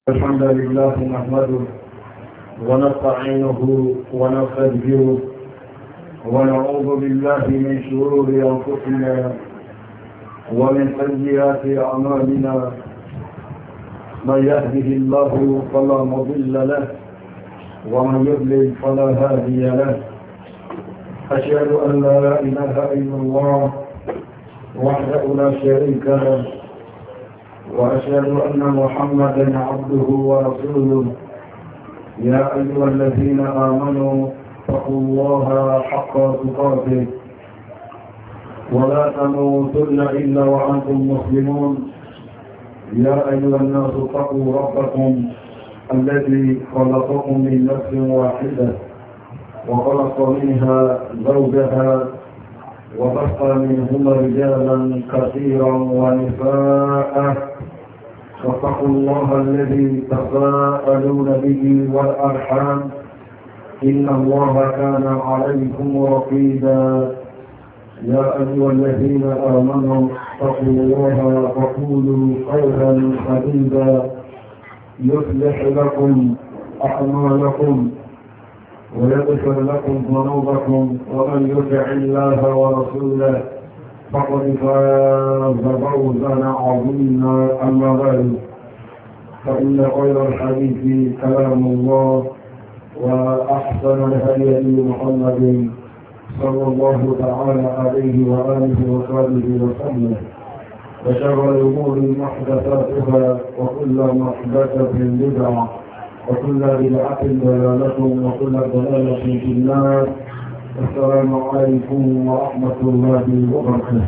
الحمد لله نحمده ونستعينه ونستغفره ونعوذ بالله من شرور أنفسنا ومن سيئات أعمالنا. من يهده الله فلا مضل له ومن يضلل فلا هادي له. أشهد أن لا إله إلا الله وحده لا شريك له، وأشهد أن محمدا عبده ورسوله. يا أيها الذين آمنوا اتقوا الله حق تقاته ولا تموتن إلا وأنتم مسلمون. يا أيها الناس اتقوا ربكم الذي خلقكم من نفس واحدة وخلق منها زوجها وبث منهما رجالا كثيرا ونساء، واتقوا الله الذي تساءلون به والأرحام إن الله كان عليكم رقيبا. يا أيها الذين آمنوا اتقوا الله وقولوا قولا سديدا يصلح لكم أعمالكم ويغفر لكم ذنوبكم، ومن يطع الله ورسوله فقد فاز فوزا عظيما. أما بعد، فإن خير الحديث كلام الله، وأحسن الهدي محمد صلى الله تعالى عليه وآله وصحبه وسلم، وشر الأمور محدثاتها، وكل محدثة بدعة، وكل بدعة ضلالة، وكل ضلالة في النار. السلام عليكم ورحمة الله وبركاته.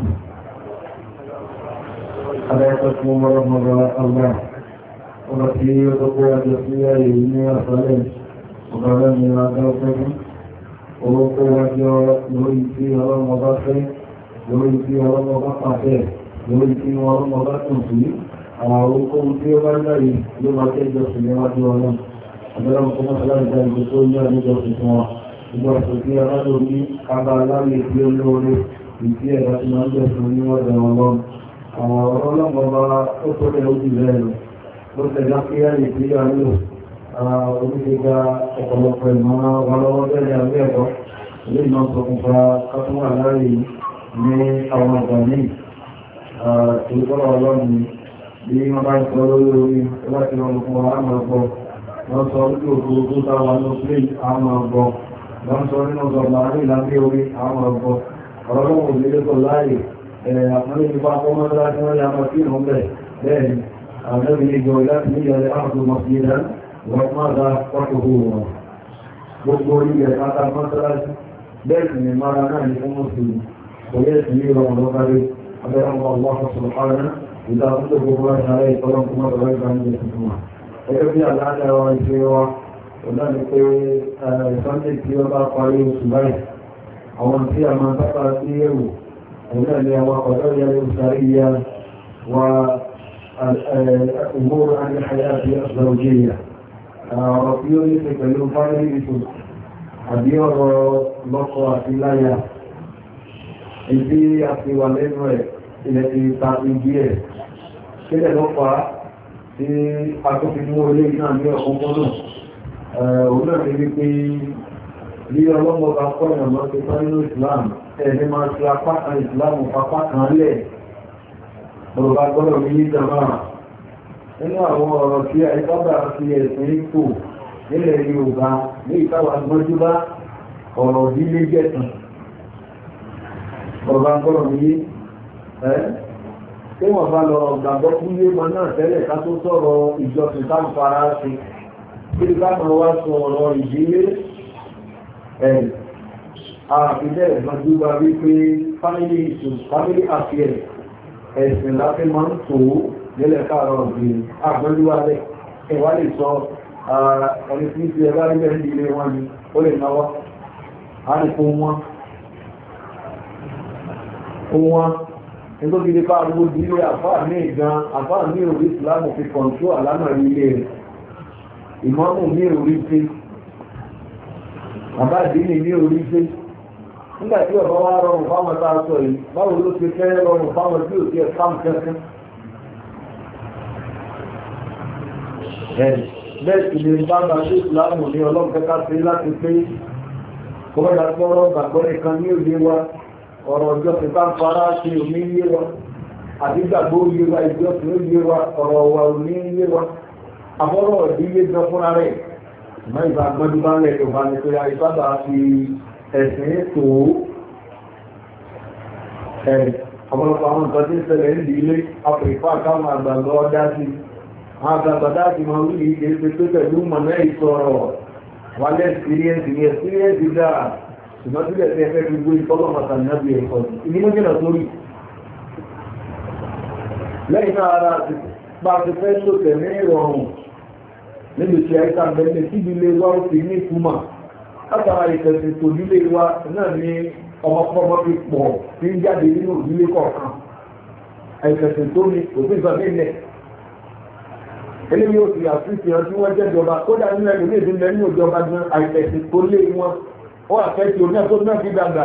عليكم ورحمة الله وبركاته. وتقوى جسمية يومية صليم وقال من أدوكم وقوة يريد فيها رمضان يريد فيها رمضان يريد فيها رمضان فيه أوكم فيه والله لما تجد سنوات ولم أبلغ كما صلى الله عليه وسلم ìgbọ̀nsọ̀ tí a lórí kábà láàrin tí ó lórí ìfí ẹ̀dá tí máa ń jẹ́ fún níwọ̀dẹ̀ ọlọ́run. Àwọn ọlọ́gbọ̀nbá ó tó lẹ́ ojú rẹ̀ ló tẹ̀lá kí á lè tí a lò orílẹ̀-èdè ọ̀pọ̀lọpọ̀ ìmọ̀ wọn lọ́wọ́ bẹ̀rẹ̀ àwẹ́ ẹ̀kọ́ ilé ìmọ̀ sọkùnfà kátúwà láàrin ní àwọn ọgbà ní ìgbọ́rọ̀ ọlọ́run bí wọ́n bá ń sọ lórí láti rọrùn fún àwọn ọgbọ̀ wọ́n sọ orí òkúrú táwọn ló àwọn ọgbọ̀ wọ́n sọ nínú ọgbà ní ìlànà orí àwọn ọgbọ̀ ọlọ́run òlélẹ́kọ̀ láàyè àpẹẹrẹ ìfà kọmọ́dá tí wọ́n yà máa fi hàn bẹ́ẹ̀ ni àwọn ẹgbẹ̀rẹ̀ ìjọ láti ní ìyàrá ààbò mọ̀sílẹ̀ wọ́n máa dá pọ́tòkó wọn gbogbo orílẹ̀ pátá mọ́sálásí bẹ́ẹ̀ sì ni mara náà ní fún mọ́sílẹ̀ kò yẹ́ sí ní ìrọ̀rùn lọ́gbàrí abẹ́rẹ́ ọmọ ọ̀sọ̀rọ̀ pàrẹ́ ìdá tó gbogbo ẹ̀ṣàrẹ́ ìtọ́lọ́kùnmọ́ ẹgbẹ́ bí àlàájá wa ìṣẹ́ wa ọ̀dá ni pé ìsọ́ndé tí ó bá parí oṣù báyìí àwọn tí a máa tápá sí ẹ̀wò ọ̀dá ni àwọn ọ̀dọ́ yẹ ìṣàríyà wa umur al-hayati az-zawjiyya ọ̀rọ̀ tí ó ní ṣe pẹ̀lú family issues àbí ọ̀rọ̀ lọ́kọ àti láya ìdí àti wà lẹ́nu ẹ̀ ilẹ̀ ti ta igi ẹ̀ kílẹ̀ lọ́pàá tí a tó fi mú olé náà ní ọkọ̀ọ̀kọ́ náà òun náà ní wípé bí ọlọ́mọba kọ́nà lọ sí nínú Islam ẹni máa ti apá kan Islam apá kan lẹ̀ ọ̀rọ̀bá gbọ́dọ̀ ní ìjọba nínú àwọn ọ̀rọ̀ tí àìsọ́bà fi ẹ̀sìn ipò nílẹ̀ Yorùbá ní ìtawà gbọ́júbá ọ̀rọ̀ ìdílé jẹ́tàn ọ̀rọ̀bá gbọ́dọ̀ ní tí wọ́n bá lọ gbàgbọ́ fún yé mọ́ náà tẹ́lẹ̀ ká tó sọ̀rọ̀ ìjọsìn táwọn fara ṣe kí ní ká máa wá sọ ọ̀rọ̀ ìdílé àfilẹ̀ ìgbàjúgbà wípé family affairs ẹ̀sìn láti máa ń tó nílẹ̀ káàrọ̀ ọ̀gbìn àgbọ́júwálẹ̀ ẹ̀wà lè sọ ẹni tí ti ẹgbà nílẹ̀ ìdílé wọn ni ó lè náwọ́ á ní kó wọ́n nígbó gidi bá gbogbo ilé àfáà ní ìgan àfáà ní orí ìsìlámù fi kọ̀ǹtró àlánà ilé rẹ̀ ìmọ́mù ní orí pé bàbá ìdíni ní orí pé nígbàtí ọ̀bá wá rọrùn fáwọn tààtọ̀ yìí báwo ló ti fẹ́ rọrùn fáwọn tí ò tí ẹ̀ fáwọn kẹ́kẹ́ bẹ́ẹ̀ sì ni bá bá ṣe ìsìláàmù ní ọlọ́run kẹta sí láti pé kọ́mọ́dà gbọ́rọ̀ gbàgbọ́ nìkan ní òye wa ọ̀rọ̀ ọjọ́ ti bá ń fara ṣe òní yé wa àti gbàgbọ́ yé wa ìjọ tí ó yé wa ọ̀rọ̀ wa òní yé wa àbọ̀rọ̀ ìdílé gan fúnra rẹ̀ ìmọ̀ ìgbà gbọ́dún bá ń rẹ̀ tó bá ní pé àìsábà fi ẹ̀sìn ètò ọ̀pọ̀lọpọ̀ àwọn nǹkan tí ń ṣẹlẹ̀ ń ilé afẹ́fà káwọn àgbàgbọ́ dá sí àwọn àgbàgbọ́ dá sí máa wílì ìdè ṣe pé pẹ̀lú mọ̀nà ìsọ̀rọ̀ wà lẹ́sìríẹ́nsì ní ẹ̀sìríẹ́nsì dáa ṣùgbọ́n sílẹ̀ tí ẹfẹ́ fi gbé ìtọ́lọ̀ màtàlẹ́bí ẹ̀kọ́ ìní mọ́ jẹ́nà sórí lẹ́yìn náà ara bá ti fẹ́ tó tẹ̀lé ìrọ̀rùn níbi tí àìsà bẹ̀rẹ̀ tí ilé wa ó fi ní ìtumà látara ìfẹ̀sìn tó nílé wa náà ní ọmọkọ́mọ́ fi pọ̀ tí ń jáde nínú ìdílé kọ̀ọ̀kan àìfẹ̀sìn tó ní òfin ìfẹ́ nílẹ̀ eléyìí ó fi àfihàn tí wọ́n jẹ́ ìjọba kódà nínú ẹgbẹ̀rún èdè ńlẹ̀ nínú ìjọba gan àìfẹ̀sìn tó lé wọn ó àfẹ́sì oní ẹ̀tọ́ náà fi dàgbà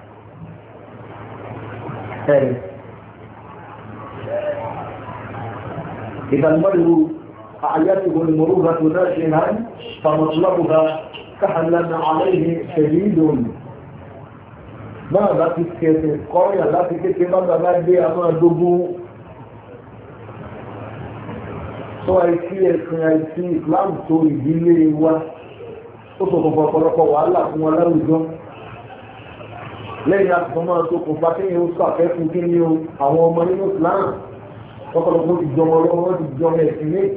ìdánimọ́lù àyàtìwò ni mọ̀rúgbà tó náà ṣe hàn fàmọ̀túlọ́bùgbà káhàlánà aláìní ṣẹ̀lú ìdòrò náà láti kẹsẹ̀ kọ́rìyà láti kéèké bá dé àwọn àdógún tó àìsí ẹ̀sìn àìsí Islam tó ìdílé wa ó sọ̀tọ̀fọ̀ ọ̀pọ̀lọpọ̀ wàhálà fún wọn láwùjọ lẹ́yìn àtìsọ́mọ́ tó kò fà kíyàn ó sàfẹ́kùn kí ní àwọn ọmọ nínú Islam ọ̀pọ̀lọpọ̀ ti jọmọ lọ́wọ́ ti jọmọ ẹ̀sìn ní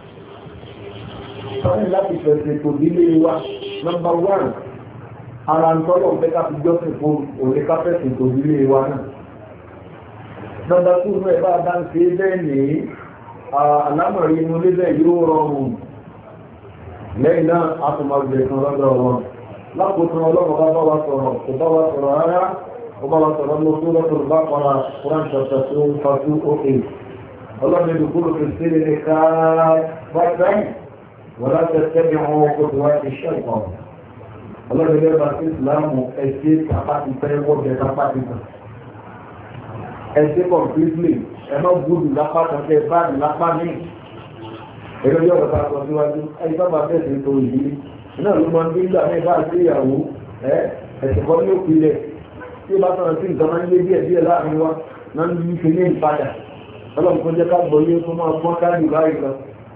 sọ́yìn láti fẹ̀sẹ̀ tó dílé wa nọ́mbà 1 ara ń tọ́lọ̀ pé ká fi jọ́sìn fún òní káfẹ́sìn tó dílé wa náà nọ́mbà 2 náà bá bá ń ṣe bẹ́ẹ̀ ní alámọ̀rí inú lébẹ̀ yóò rọrùn lẹ́yìn náà a tún máa gbẹ̀ kan lọ́dọ̀ wọn lápòtún ọlọ́run bá wá sọ̀rọ̀ kò bá wá sọ̀rọ̀ rárá ó bá wá sọ̀rọ̀ ló tó lọ́tọ̀ bá kọ́ra Quran chapter 2:8 ọlọ́run ìlú kúrò fi sí ní ká bá tẹ́yìn wọ́n láti tẹ́bí àwọn ọkọ̀ tó wá ti ṣẹ́kọ̀ ọlọ́run ilé bá sí ìsìlámù ẹ̀sẹ̀ tàpátì fẹ́ wọ́jẹ tàpátì kan ẹ̀sẹ̀ completely ẹ̀mọ́ gbúdù lápá kan tẹ́ báàdì lápá míì ẹgbẹ́ yọ́ ọ̀pá sọ síwájú ẹni sábà bẹ́ẹ̀ tó ìdílé náà ló máa ń gbé ìgbà mẹ́fà sí ìyàwó ẹ̀sìn kan ní òkú ilẹ̀ tí ó bá sọ̀rọ̀ sí nǹkan máa ń gbé díẹ̀ díẹ̀ láàrin wa náà ń yí ṣe ní ìpadà ọlọ́run kó jẹ́ ká gbọ́ yé tó máa pọ́n káàdì báyìí lọ.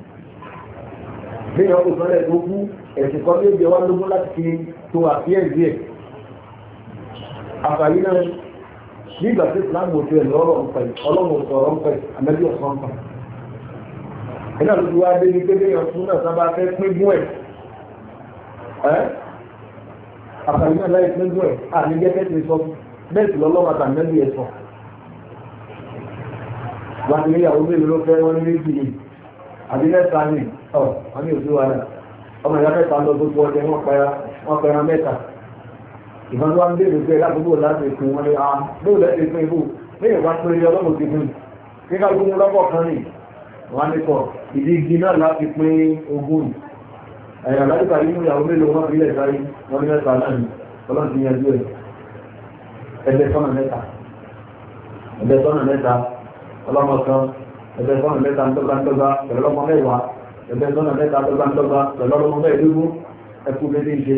bí ọkọ̀ sọ́lẹ̀ tó kú ẹ̀sìn kan ní ìjẹ́ wá lógún láti fi tó àfíẹ́ díẹ̀. àfàyí náà ní ìgbà tí ìsìlámù òfin ẹ̀ lọ́rọ̀ ń pẹ̀ ọlọ́run sọ̀rọ̀ ń pẹ̀ àmẹ́bí ọ̀sán ń pẹ̀ ẹ̀nà ló ti wá dé ní pé léèyàn fún náà sábà fẹ́ pín gún ẹ̀ àfàrí náà láì pín gún ẹ̀ àní gẹ́gẹ́ ti sọ bẹ́ẹ̀ sì lọ́lọ́wọ́ àtàmẹ́lì ẹ̀ sọ wà ní ìyàwó mélòó ló fẹ́ wọ́n ní méjì ni àbí mẹ́ta ni wọ́n ní òṣù wa náà ọmọ ìyá mẹ́ta lọ gbogbo ọdẹ wọ́n pẹran mẹ́ta ìbọn tó wá ń béèrè pé lágbogbo láti pín wọn ni bóò lẹ́sẹ̀ pín ibò léèyàn wá pín ilé ọlọ́run ti pín kíkà gbogbo lọ́pọ̀ kan ni wọ́n ní kọ̀ ìdí igi náà láti pín ogún ẹ̀yà láìka nínú ìyàwó mélòó wọ́n fi ilẹ̀ sáyé wọ́n ní mẹ́ta náà ni ọlọ́run ti yanjú ẹ̀ ẹgbẹ́ sọ́nà mẹ́ta ọlọ́mọ kan ẹgbẹ́ sọ́nà mẹ́ta ńdọ́gbàndọ́gbà pẹ̀lú ọmọ mẹ́wàá ẹgbẹ́ sọ́nà mẹ́ta ńdọ́gbàndọ́gbà pẹ̀lú ọmọ mẹ́ẹ̀ẹ́dógún ẹkú méjì ṣe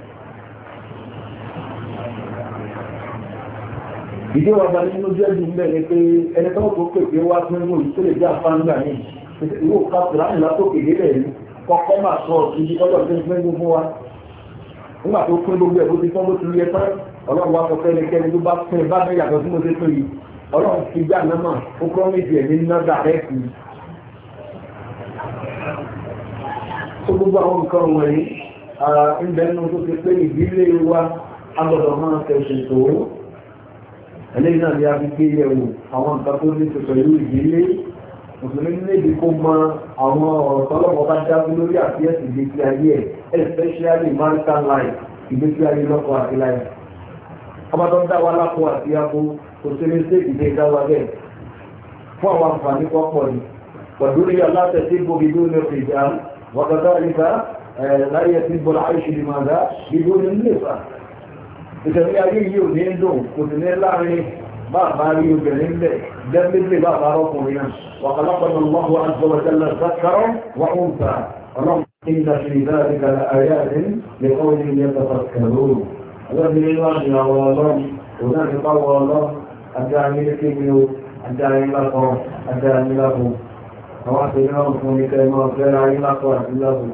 ìdí wọn bá nínú jẹ́ jù mẹ́rin pé ẹni tó kó pè pé wá fún ìwò tó lè jẹ́ àfáńgbà ní ìwò kápùrá ní látòkè délẹ̀ rí kọ́kọ́ máa sọ ìdí ọjọ́ tó ń pín gbogbo wa nígbà tó pín gbogbo ẹ̀bó ti fọ́n bó ti rí ẹ̀tọ́ ọlọ́run wá sọ fẹ́nikẹ́ni tó bá pín bá bẹ́ yàtọ̀ sí mo ṣe pín yìí ọlọ́run ti gbà náà ó promise ẹ̀ ní nọ́dà rẹ̀ kì í. tó gbogbo àwọn nǹkan wọ̀nyí ń bẹ́ẹ̀ nínú tó ti pé ìdílé wa agbọ́dọ̀ máa tẹ̀sẹ̀ tó ẹlẹ́yìn náà ni a fi gbé yẹ̀wò àwọn nǹkan tó ní ṣe pẹ̀lú ìdílé mùsùlùmí níbi kó mọ àwọn ọ̀rọ̀ tọ́lọ́pọ̀ bá dájú lórí àfíẹ́sì ìgbésí ayé ẹ̀ especially marital life ìgbésí ayé lọ́kọ àti láyé ọba tó ń dá wa lápò àti abo kò sí ní stéèkì dé dá wa bẹ́ẹ̀ fún àwọn àǹfààní pọ́pọ̀ ni pẹ̀lú rí aláṣẹ tí gbogbo ìlú ní ọ̀sẹ̀ ìjà wọ́kọ̀tà ìgbà láyé tí bọ́lá àìṣe ni màdá ìlú ní nípa ìṣẹ̀lẹ̀ ayé yìí ò ní dùn kò sì ní láàrin bàbá rí obìnrin bẹ̀ jẹ́gbẹ́gbẹ́ bàbá ọkùnrin náà وخلقنا الله عز وجل ذكرا وأنثى اللهم إن في ذلك لآيات لقوم يتفكرون الذي يراد يا الله هناك قول الله أدعني لكبير أدعني لكم أدعني لكم أواصلنا لكم لكي ما أفعل لكم لكم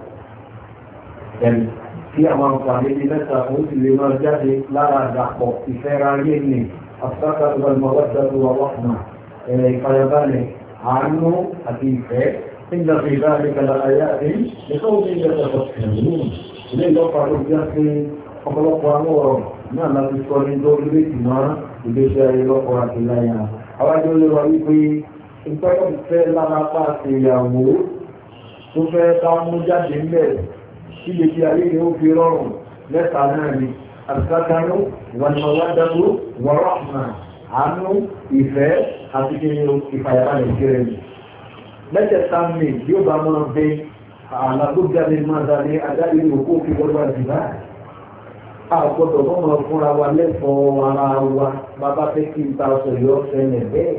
يعني tí àwọn àǹfààní ní mẹ́ta ó sì lè máa jáde lára àdàpọ̀ ìfẹ́ra ayé ní àfíkàkà ìgbàlùmọ̀wọ́dàtò ọlọ́pàá ìfàyàbálẹ̀ àánú àti ìfẹ́ nígbà tí ìbáraẹ̀ kàlà ayé àti ẹ̀kọ́ òní ìjọba ẹ̀rù ilé ìlọ́pàá ló já sí ọ̀pọ̀lọpọ̀ àwọn ọ̀rọ̀ náà láti sọ ní lórí méjì máa ìgbésẹ̀ ayé lọ́pọ̀ àti láyà àwájú ló wà wípé ìtọ́jú fẹ́ lára pa àti ìyàwó tó fẹ́ ká mú jáde ńlẹ̀ ilé tí ayé ni ó fi rọrùn mẹ́ta náà ni àtìkákanú wàlúwàdàbò wàrọ̀mà àánú ìfẹ́ àti kí ni ìfàyàbalẹ̀ kéré ni mẹ́tẹ̀ẹ̀ta mi yóò bá máa bẹ àlàgbójáde máa darí adáyé òkú òfin wọlé àdìbá àgbọ̀dọ̀ mọ́mọ́ fúnra wa lẹ́fọ̀ọ́ ara wa bàbá fẹ́ kí n ta ọ̀sẹ̀ yọ ṣẹlẹ̀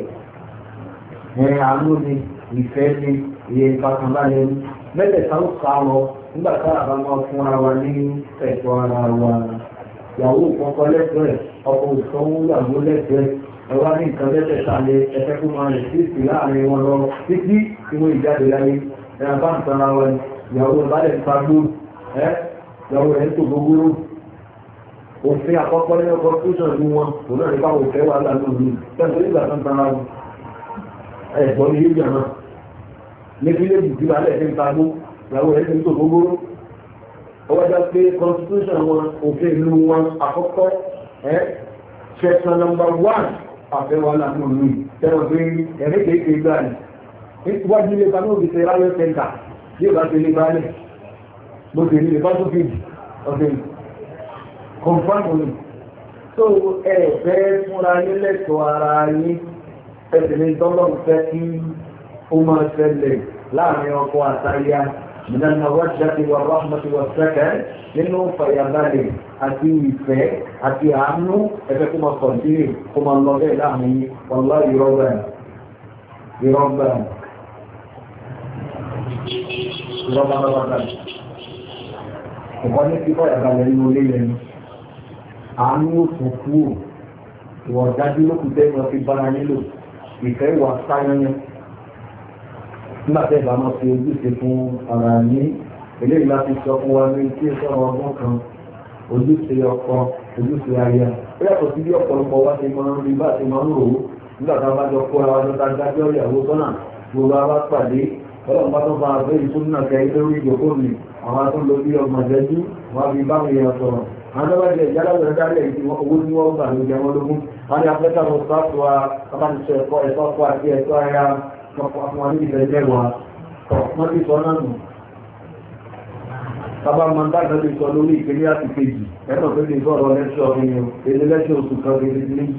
bẹ́ẹ̀ àánú ni ìfẹ́ ni iye ìfàkànbalẹ̀ ni mẹ́tẹ̀ẹ̀ta ó sá lọ nígbà tá a bá máa fún ara wa ní ẹ̀tọ́ ara wa ìyàwó kọ́kọ́ lẹ́gbẹ̀ẹ́ ọkọ ìsanwó ìyàwó lẹ́gbẹ̀ẹ́ ẹwà ní nǹkan lẹ́tẹ̀ẹ̀ta lé ẹfẹ́ kó máa rẹ̀ sí ìsì láàrin wọn lọ títí tí wọ́n ìjáde láyé ẹ̀rọ bá ń tan ara wa ìyàwó ìbálẹ̀ ń fagbó ìyàwó rẹ̀ ń tò gbogbo òfin àkọ́kọ́ ní ọkọ̀ tó ní wọn òun náà ní báwo fẹ́ wà lánàá ní tẹ́lẹ̀ nígbà tó ń tan ara wọn ẹ̀gbọ́n ní yíyà náà ní fílẹ̀jì tí wà lẹ́ẹ̀kẹ́ ń fagbó ìyàwó rẹ̀ ń tò gbogbo ọwọ́dá pé constitution wọn òfin ìlú wọn àkọ́kọ́ section number 1 àfẹ́wà láàrín olú tẹ́wọ̀n pé ẹ̀rẹ́ kéèké gbà ní wájú ilé bá náà bí ṣe ráyọ́ tẹ́ǹkà yóò bá ṣe lè bá lẹ̀ bó ṣe lè bá tó fèjì ọ̀sẹ̀ confirm olú so ẹ̀ẹ̀fẹ́ fúnra yín lẹ́tọ̀ọ́ ara yín ẹ̀sìn tọ́lọ́ fẹ́ kí ó máa ṣẹlẹ̀ láàrin ọkọ àtayá من المودة والرحمة والسكن nínú fàyàbalẹ̀ àti ìfẹ́ àti àánú ẹgbẹ́ kó máa kọ̀dílé kó máa lọ bẹ́ẹ̀ láàrin ọlá ìrọ́gbà lọ́wọ́dá ọ̀pọ̀ ní kí fàyàbalẹ̀ nínú ilé lẹ́nu àánú òfin kúrò ìwọ̀n dájú lókùtẹ́ ìwọ̀n fi bára nílò ìfẹ́ ìwà sáyẹnyẹn nígbàtẹ́ ìbámọ́ fi ojúṣe fún ara ní ilé ìlàtí sọ fún wa ní tí ó sọ̀rọ̀ ọgbọ́n kan ojúṣe ọkọ ojúṣe aya ó yàtọ̀ sí bí ọ̀pọ̀lọpọ̀ wá ti máa ń rí bá ti máa ń rò ó nígbàtà bá jọ kó ara wa lọ́ta dájọ́ ìyàwó sọ́nà gbogbo ara pàdé ọlọ́run bá tó bá a fẹ́ ìtún náà kẹ́ lórí ìjókòó mi àwọn tó lo bí ọgbọ̀n ìṣẹ́jú wọn fi báwọn èèyàn sọ̀rọ̀ àwọn tó bá jẹ ìjálàbẹ̀rẹ̀ dálẹ̀ ìdí owó tí wọ́n gbà ló jẹ wọn lógún wọn ni afẹ́ká lọ sáàtù wa kábàtìṣe ẹ̀kọ́ ẹ̀kọ́ àti ẹ̀kọ́ ara àwọn ìfẹ́ jẹ́wàá wọ́n ti sọ náà nù bàbá mọ́ndájọ́ ti sọ lórí ìpínlẹ̀ àti kejì ẹ̀nà tó lè sọ̀rọ̀ lẹ́ṣọ́ ọ̀rìn èdè lẹ́ṣọ́ oṣù kan lè méjì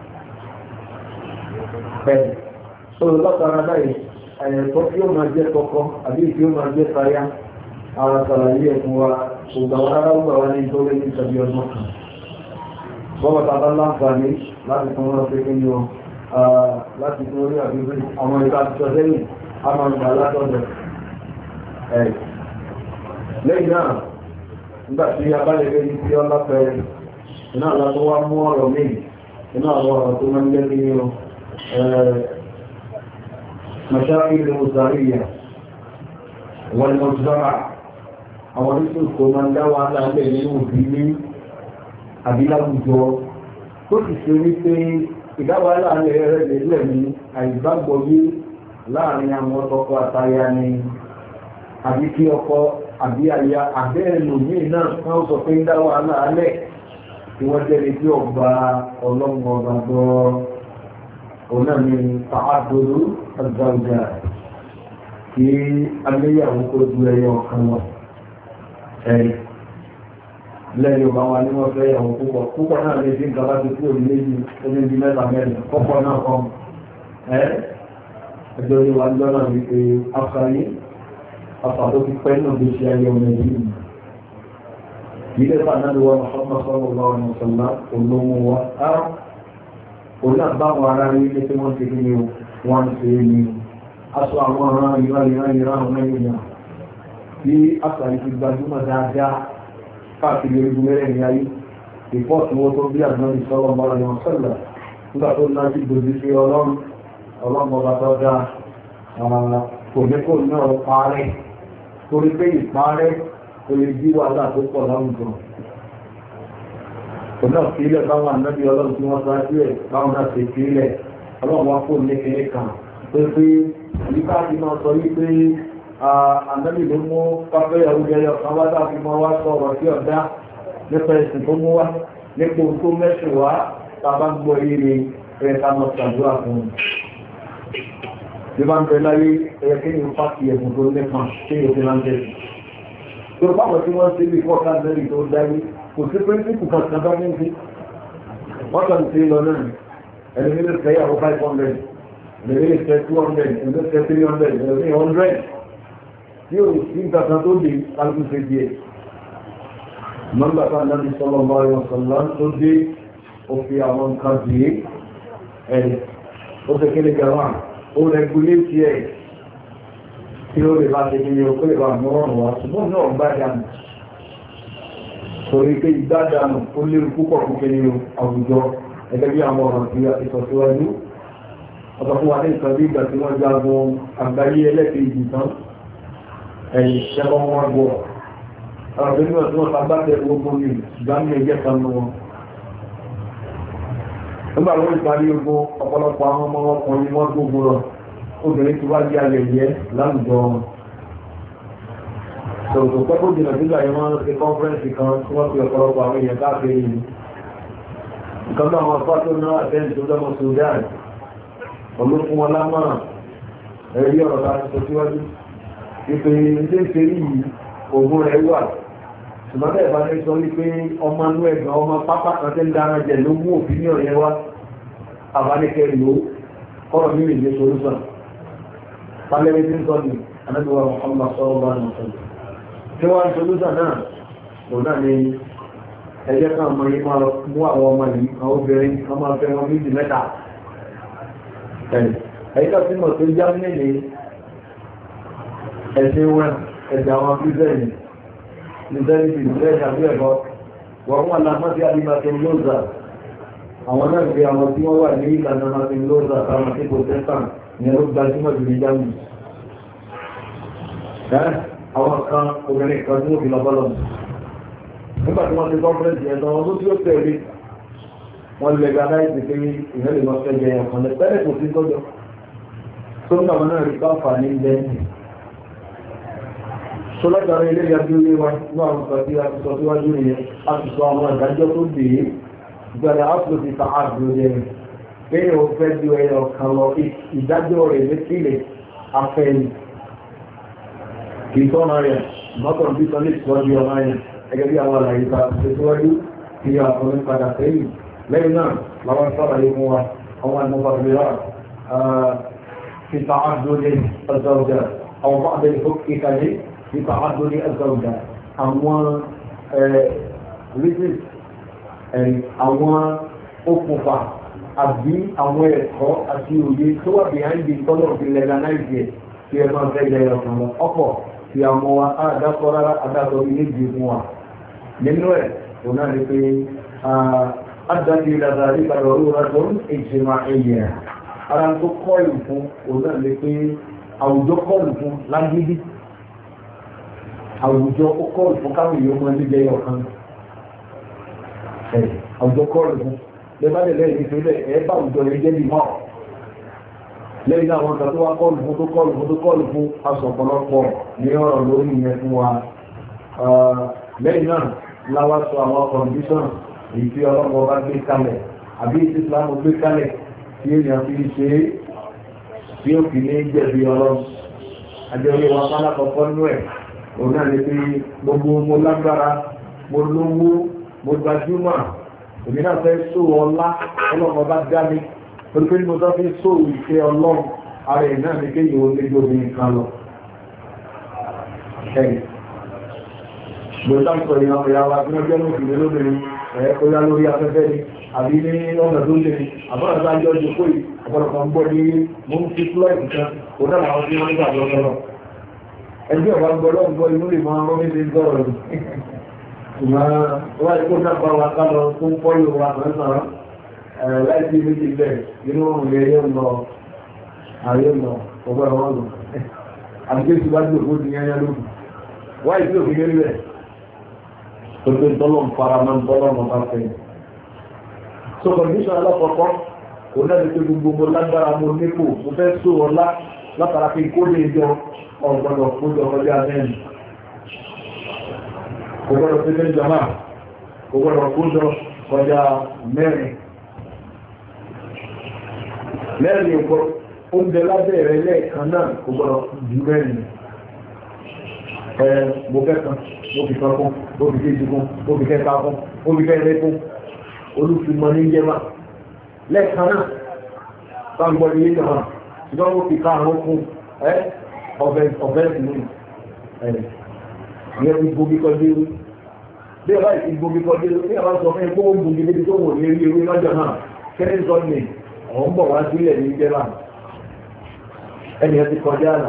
bẹ́ẹ̀ tó lọ́tara báyìí ẹ̀yẹ̀kọ́ tí ó máa jẹ́ kọ́kọ́ àbí tí ó máa jẹ́ sáyá ara sàlàyé ẹ̀kún wa ògbà wọn rárá gbà wá ní ìtọ́lé ní ìtàbí ọdún kan bọ́wọ́ tàbá láǹfààní láti fún wọn pé kí ni ọ láti fún orí àbíbí àwọn ìta àtijọ́ lẹ́yìn a máa ń gbà látọ̀dọ̀ ẹ̀ lẹ́yìn náà nígbà tí a bá lè rí ní tí ọ lápẹẹrẹ iná àlá tó wá mú ọ̀rọ̀ míì iná àwọn ọ̀rọ̀ tó máa ń jẹ́ kí ni ọ مشاكل الوزارية والمجتمع àwọn orísun kò máa ń dáwà láàrẹ̀ nínú ìdílé àbíláwùjọ tó sì ṣe wípé ìdáwà láàrẹ̀ rẹ̀ lélẹ̀ ní àìgbàgbọ́yé láàrin àwọn ọkọ àtaya ni àbí kí ọkọ àbí aya àbẹ́ẹ̀lò míì náà wọ́n sọ pé ń dáwà láàrẹ̀ tí wọ́n jẹ́ ní tí ọgbà ọlọ́run ọba gbọ́ ọ̀nà ni tààdùrú àgbàgbà kí aléyàwó kó ju ẹyọ kan lọ ẹ̀rì lẹ́yìn ọba wa ní wọ́n fẹ́ ìyàwó púpọ̀ náà lè fi nǹkan láti kúrò ní méjì oníbi mẹ́ta mẹ́rin kọ́kọ́ náà kọ́ ẹjọ́ ní wa lọ́nà wípé afáyé afàdó ti pẹ́ náà bí ṣe ayé ọmọ ẹ̀yìn ilé ìfà náà wọ́n mọ̀sánmọ́ sọ́rọ̀ lọ́wọ́ mọ̀sánmá olóhun wa òun náà bá wọn ara rí ilé tí wọ́n ti ní wọ́n ṣe ní aṣọ àwọn ọ̀ràn ìran àwọn ènìyàn tí àṣàrí ti gbajúmọ̀ dáadáa káàkiri orígun mẹ́rẹ̀ ní ayé ìpọ́ọ̀tù wọn tó bí àgbọn ìṣọ́lọ́ mọ́ra ní ọ̀sẹ̀lẹ̀ nígbà tó náà ti gbòdì sí ọlọ́run ọba tó dá kò ní kò náà parẹ́ torí pé ìparẹ́ kò lè bí wàhálà tó pọ̀ láwùjọ kò náà sílẹ̀ báwọn ànábì ọlọ́run tí wọ́n sáájú ẹ̀ báwọn náà ṣe sílẹ̀ ọlọ́run wá kò ní kéré kan pé pé ìbá ti máa sọ wípé ànábì ló mú pápẹ́ ìyàwó jẹyọ kan wá láti máa wá sọ ọ̀rọ̀ sí ọ̀dá nípa ẹ̀sìn tó mú wá nípa tó mẹ́sìn wá tàbá gbọ́ ire ẹ̀ka mọ̀ ṣàdúrà fún un bí bá ń bẹ láyé ẹ̀yẹ kí ni ó pàtì ẹ̀bùn tó nípa tí ó fi máa ń tẹ̀sí tó báwọn tí wọ́n ṣe bí fọ́ọ̀ká lẹ́rìí tó dáyé kò sí píríncípù kan kan bá ní sí wọ́n kàn sí lọ náà ẹni nílé fẹ́ yàwó 500 ẹni nílé fẹ́ 200 ẹni nílé fẹ́ 300 ẹni nílé 100 tí ó sí nǹkan tó dé kálukú ṣe díẹ̀ mọ́gbàtà náà sallallahu alaihi wasallam tó dé ó fi àwọn nǹkan dé ẹni ó fẹ́ kéde gàwà ó rẹ̀gúlé tí ẹ̀ tí ó lè bá ṣe ní ọkọ̀ lè bá mọ́rọ̀rùn wá ṣùgbọ́n náà bá dánù torí pé ìgbádánù ó lérú púpọ̀ púpọ̀ ní àwùjọ ẹgbẹ́ bí àwọn ọ̀rọ̀ tí a ti sọ síwájú ọ̀tọ̀ fún wa ní ìtàn bí ìgbà tí wọ́n jagun àgbáyé ẹlẹ́kẹ̀ẹ́jì tán ẹ̀yìn ṣẹ́kọ́ wọn gbọ́ ọ̀rọ̀ tó níwọ̀n tí wọ́n ta bá tẹ̀ gbogbo ní ìgbàmí ẹgbẹ́ kan nù wọn nígbà wọ́n ìparí ogun ọ̀pọ̀lọpọ̀ àwọn ọmọ ọkùnrin wọ́n gbogbo rọ̀ obìnrin ti wá di ayẹyẹ láwùjọ wọn tòótọ́ pẹ́kọ́ jìnà nígbà yẹn wọ́n ṣe kọ́nfẹ́rẹ́nsì kan tí wọ́n fi ọ̀pọ̀lọpọ̀ àwọn èèyàn káàkiri yìí nǹkan náà wọn fà tó náà àtẹ́ǹtì tó lọ́mọ Sudan olókun wọn lámọ̀ràn ẹ̀rí ọ̀rọ̀ láti sọ síwájú ìpè ilé ìṣeré yìí ògùn rẹ̀ wà ṣùgbọ́n bẹ́ẹ̀ bá ní sọ wípé ọmọ inú ẹ̀gbọ́n ọmọ pápá kan tẹ́ ń dára jẹ ló mú òfin yẹn wá àbáníkẹ́ ló kọ́rọ̀ ní ìlú solúsàn pálẹ́rẹ́ tí ń sọ ní anábíwá Muhammad sallallahu alaihi wasallam tí wọ́n ń solúsàn náà kò náà ní ẹjẹ́ kan mọ́ yí máa mú àwọn ọmọ yìí àwọn obìnrin kan máa fẹ́ wọn méjì mẹ́ta ẹ̀yíká tí mọ̀ tó já nílé ẹ̀sìn wọn ẹ̀dà àwọn kírísẹ́nì nìtẹ́lifì lẹ́yìn àbí ẹ̀kọ́ wọ́n wà lámọ́sí àdìmọ̀tìn lóòzà àwọn náà fi àwọn tí wọ́n wà ní ìlànà martin lóòzà táwọn tí kò tẹ́sàn ní ẹ̀rọ gbajúmọ̀ jù ní jámù àwọn kan obìnrin kan tí wọ́n fi lọ́bọ́lọ́ nígbà tí wọ́n ti kọ́nfẹ́rẹ́nsì ẹ̀tọ́ wọn tó tí ó tẹ̀lé wọ́n legalize pé ìyẹn lè lọ fẹ́ jẹ ọ̀kan lẹ́pẹ́lẹ̀ kò sí tọ́jọ́ tó ń gbàmọ́ náà rí káfà ní lẹ́yìn tó látàrí ilé ìyájú ilé wa ní àwọn ọ̀sán tí a ti sọ síwájú ìyẹn a ti sọ àwọn ìdájọ́ tó dé ìgbàlẹ̀ ápùlù ti ta àgbò jẹ pé o fẹ́ ju ẹyọ kan lọ ìdájọ́ rẹ̀ létílẹ̀ afẹ́ni kì í tọ́nà rẹ̀ mọ́tò bí sọ ní ìtọ́jú ọmọ yẹn gẹ́gẹ́ bí àwọn àlàyé ta ṣe síwájú kí a ọ̀rẹ́ padà sẹ́yìn lẹ́yìn náà làwọn sábà yìí fún wa àwọn àmọ́bàbíra fi ta àgbò jẹ ọjọ́ àwọn bá àbẹ̀ ìfọ́kìkalẹ̀ nípa àdóní ẹgbẹ̀rúdà àwọn reasons àwọn okùnfà àbí àwọn ẹ̀kọ́ àti òye tó wà behind the color of the legalize tí ẹ máa fẹ́ jẹ́ ọ̀kan lọ ọ̀pọ̀ tí àwọn wa àdákọ́ rárá àdákọ́ ilé jù fún wa nínú ẹ̀ òun náà ni pé àdájú ìlànà ìpàdé ọ̀rọ̀ tó ń ìjìnmá ẹ̀yẹ ara tó kọ́ọ̀lù fún òun náà ni pé àwùjọ kọ́ọ̀lù fún lágídí àwùjọ ó kọ́ọ̀lù fún káwọn èèyàn mọ́ ní jẹyọ kan àwùjọ kọ́ọ̀lù fún lẹ́bàdẹ̀ lẹ́yìn ìfẹ́lẹ̀ ẹ̀ẹ́bà àwùjọ rẹ̀ jẹ́ bí máa lẹ́yìn àwọn kan tó wá kọ́ọ̀lù fún tó kọ́ọ̀lù fún tó kọ́ọ̀lù fún aṣọ ọ̀pọ̀lọpọ̀ ní ọ̀rọ̀ lórí ìyẹn fún wa lẹ́yìn náà láwá sọ àwọn condition èyí tí ọlọ́pọ̀ bá gbé kalẹ̀ àbí ìtí Islam gbé kalẹ̀ tí èèyàn fi ṣe tí ó fi ní jẹ̀bi ọlọ́run àjọyọ̀ wa pálákọ̀ọ́kọ́ nú ẹ̀ òun náà ni pé gbogbo mo lágbára mo lówó mo gbajúmọ̀ èmi náà fẹ́ sọ ọlá ọlọ́pọ̀ bá dá mi torí pé mo tọ́ fi sọ ìfẹ́ ọlọ́run ara ẹ̀ náà ni kéyìí ó lé lóbi nǹkan lọ gbọ́dá sọ ìyàn ọ̀yà wa tí wọ́n jẹ́ lóbìnrin lóbìnrin Kóyá lórí afẹ́fẹ́ ni, àbí ní ọ̀nà tó lè ní, àbọ̀nà tó ájọ́ ìjọ kó yìí, ọ̀pọ̀lọpọ̀ ń gbọ́ ní mú ti Floyd kan, kò dára àwọn tí wọ́n nígbà lọ́sọ̀rọ̀. Ẹgbẹ́ ọ̀bá gbọ́ inú lè máa rọ́ méjì sọ̀rọ̀ rẹ̀. Ṣùgbọ́n wọ́n ti kó dápa wa ká lọ tó ń fọ́lù wa kan sọ̀rọ̀ láìsí méjì bẹ́ẹ̀ inú òun lè yẹ́ lọ ààyè lọ ọgbọ́n wọn lọ. Àbíké ti wá sí òkú ti yẹn lókù. Wáyé tí òfin lérí rẹ̀ tó tó tọ́lọ̀ ń fara máa ń tọ́lọ̀ mọ́ bá fẹ́. So condition alákọ̀ọ́kọ́ kò náà ti pé gbogbo lágbára mo nípò mo fẹ́ sọ ọlá látara pé kó lè jọ ọ̀gbọ̀dọ̀ kójọ ọjọ́ abẹ́ni. Kò gbọ́dọ̀ pé fẹ́ jọmá, kò gbọ́dọ̀ kójọ ọjà mẹ́rin. Mẹ́rin ọkọ̀ oúnjẹ lábẹ́ rẹ̀ lẹ́ẹ̀kan náà kò gbọ́dọ̀ jù mẹ́rin. Mo fẹ́ kan, mo fi kan fún, mo fi kéjì fún, mo fi kẹta fún, mo fi kẹrẹ fún, olùfimọ́ ní jẹ́mà. Lẹ́ẹ̀kan náà, bá ń gbọ́ ní ilé náà, ṣùgbọ́n mo fi ká àwọn fún ọ̀fẹ́ ìlú ìyẹn ti gbogbo kọ́ dé bí ọba ìsì gbogbo kọ́ dé bí ọba sọ fún ẹgbẹ́ òun gbogbo níbi tó wò ní ewé lọ́jọ́ náà kẹ́lẹ́ sọ ní ọ̀hún bọ̀ wá sílẹ̀ ní ìjẹ́bà ẹni ẹ ti kọjá àlà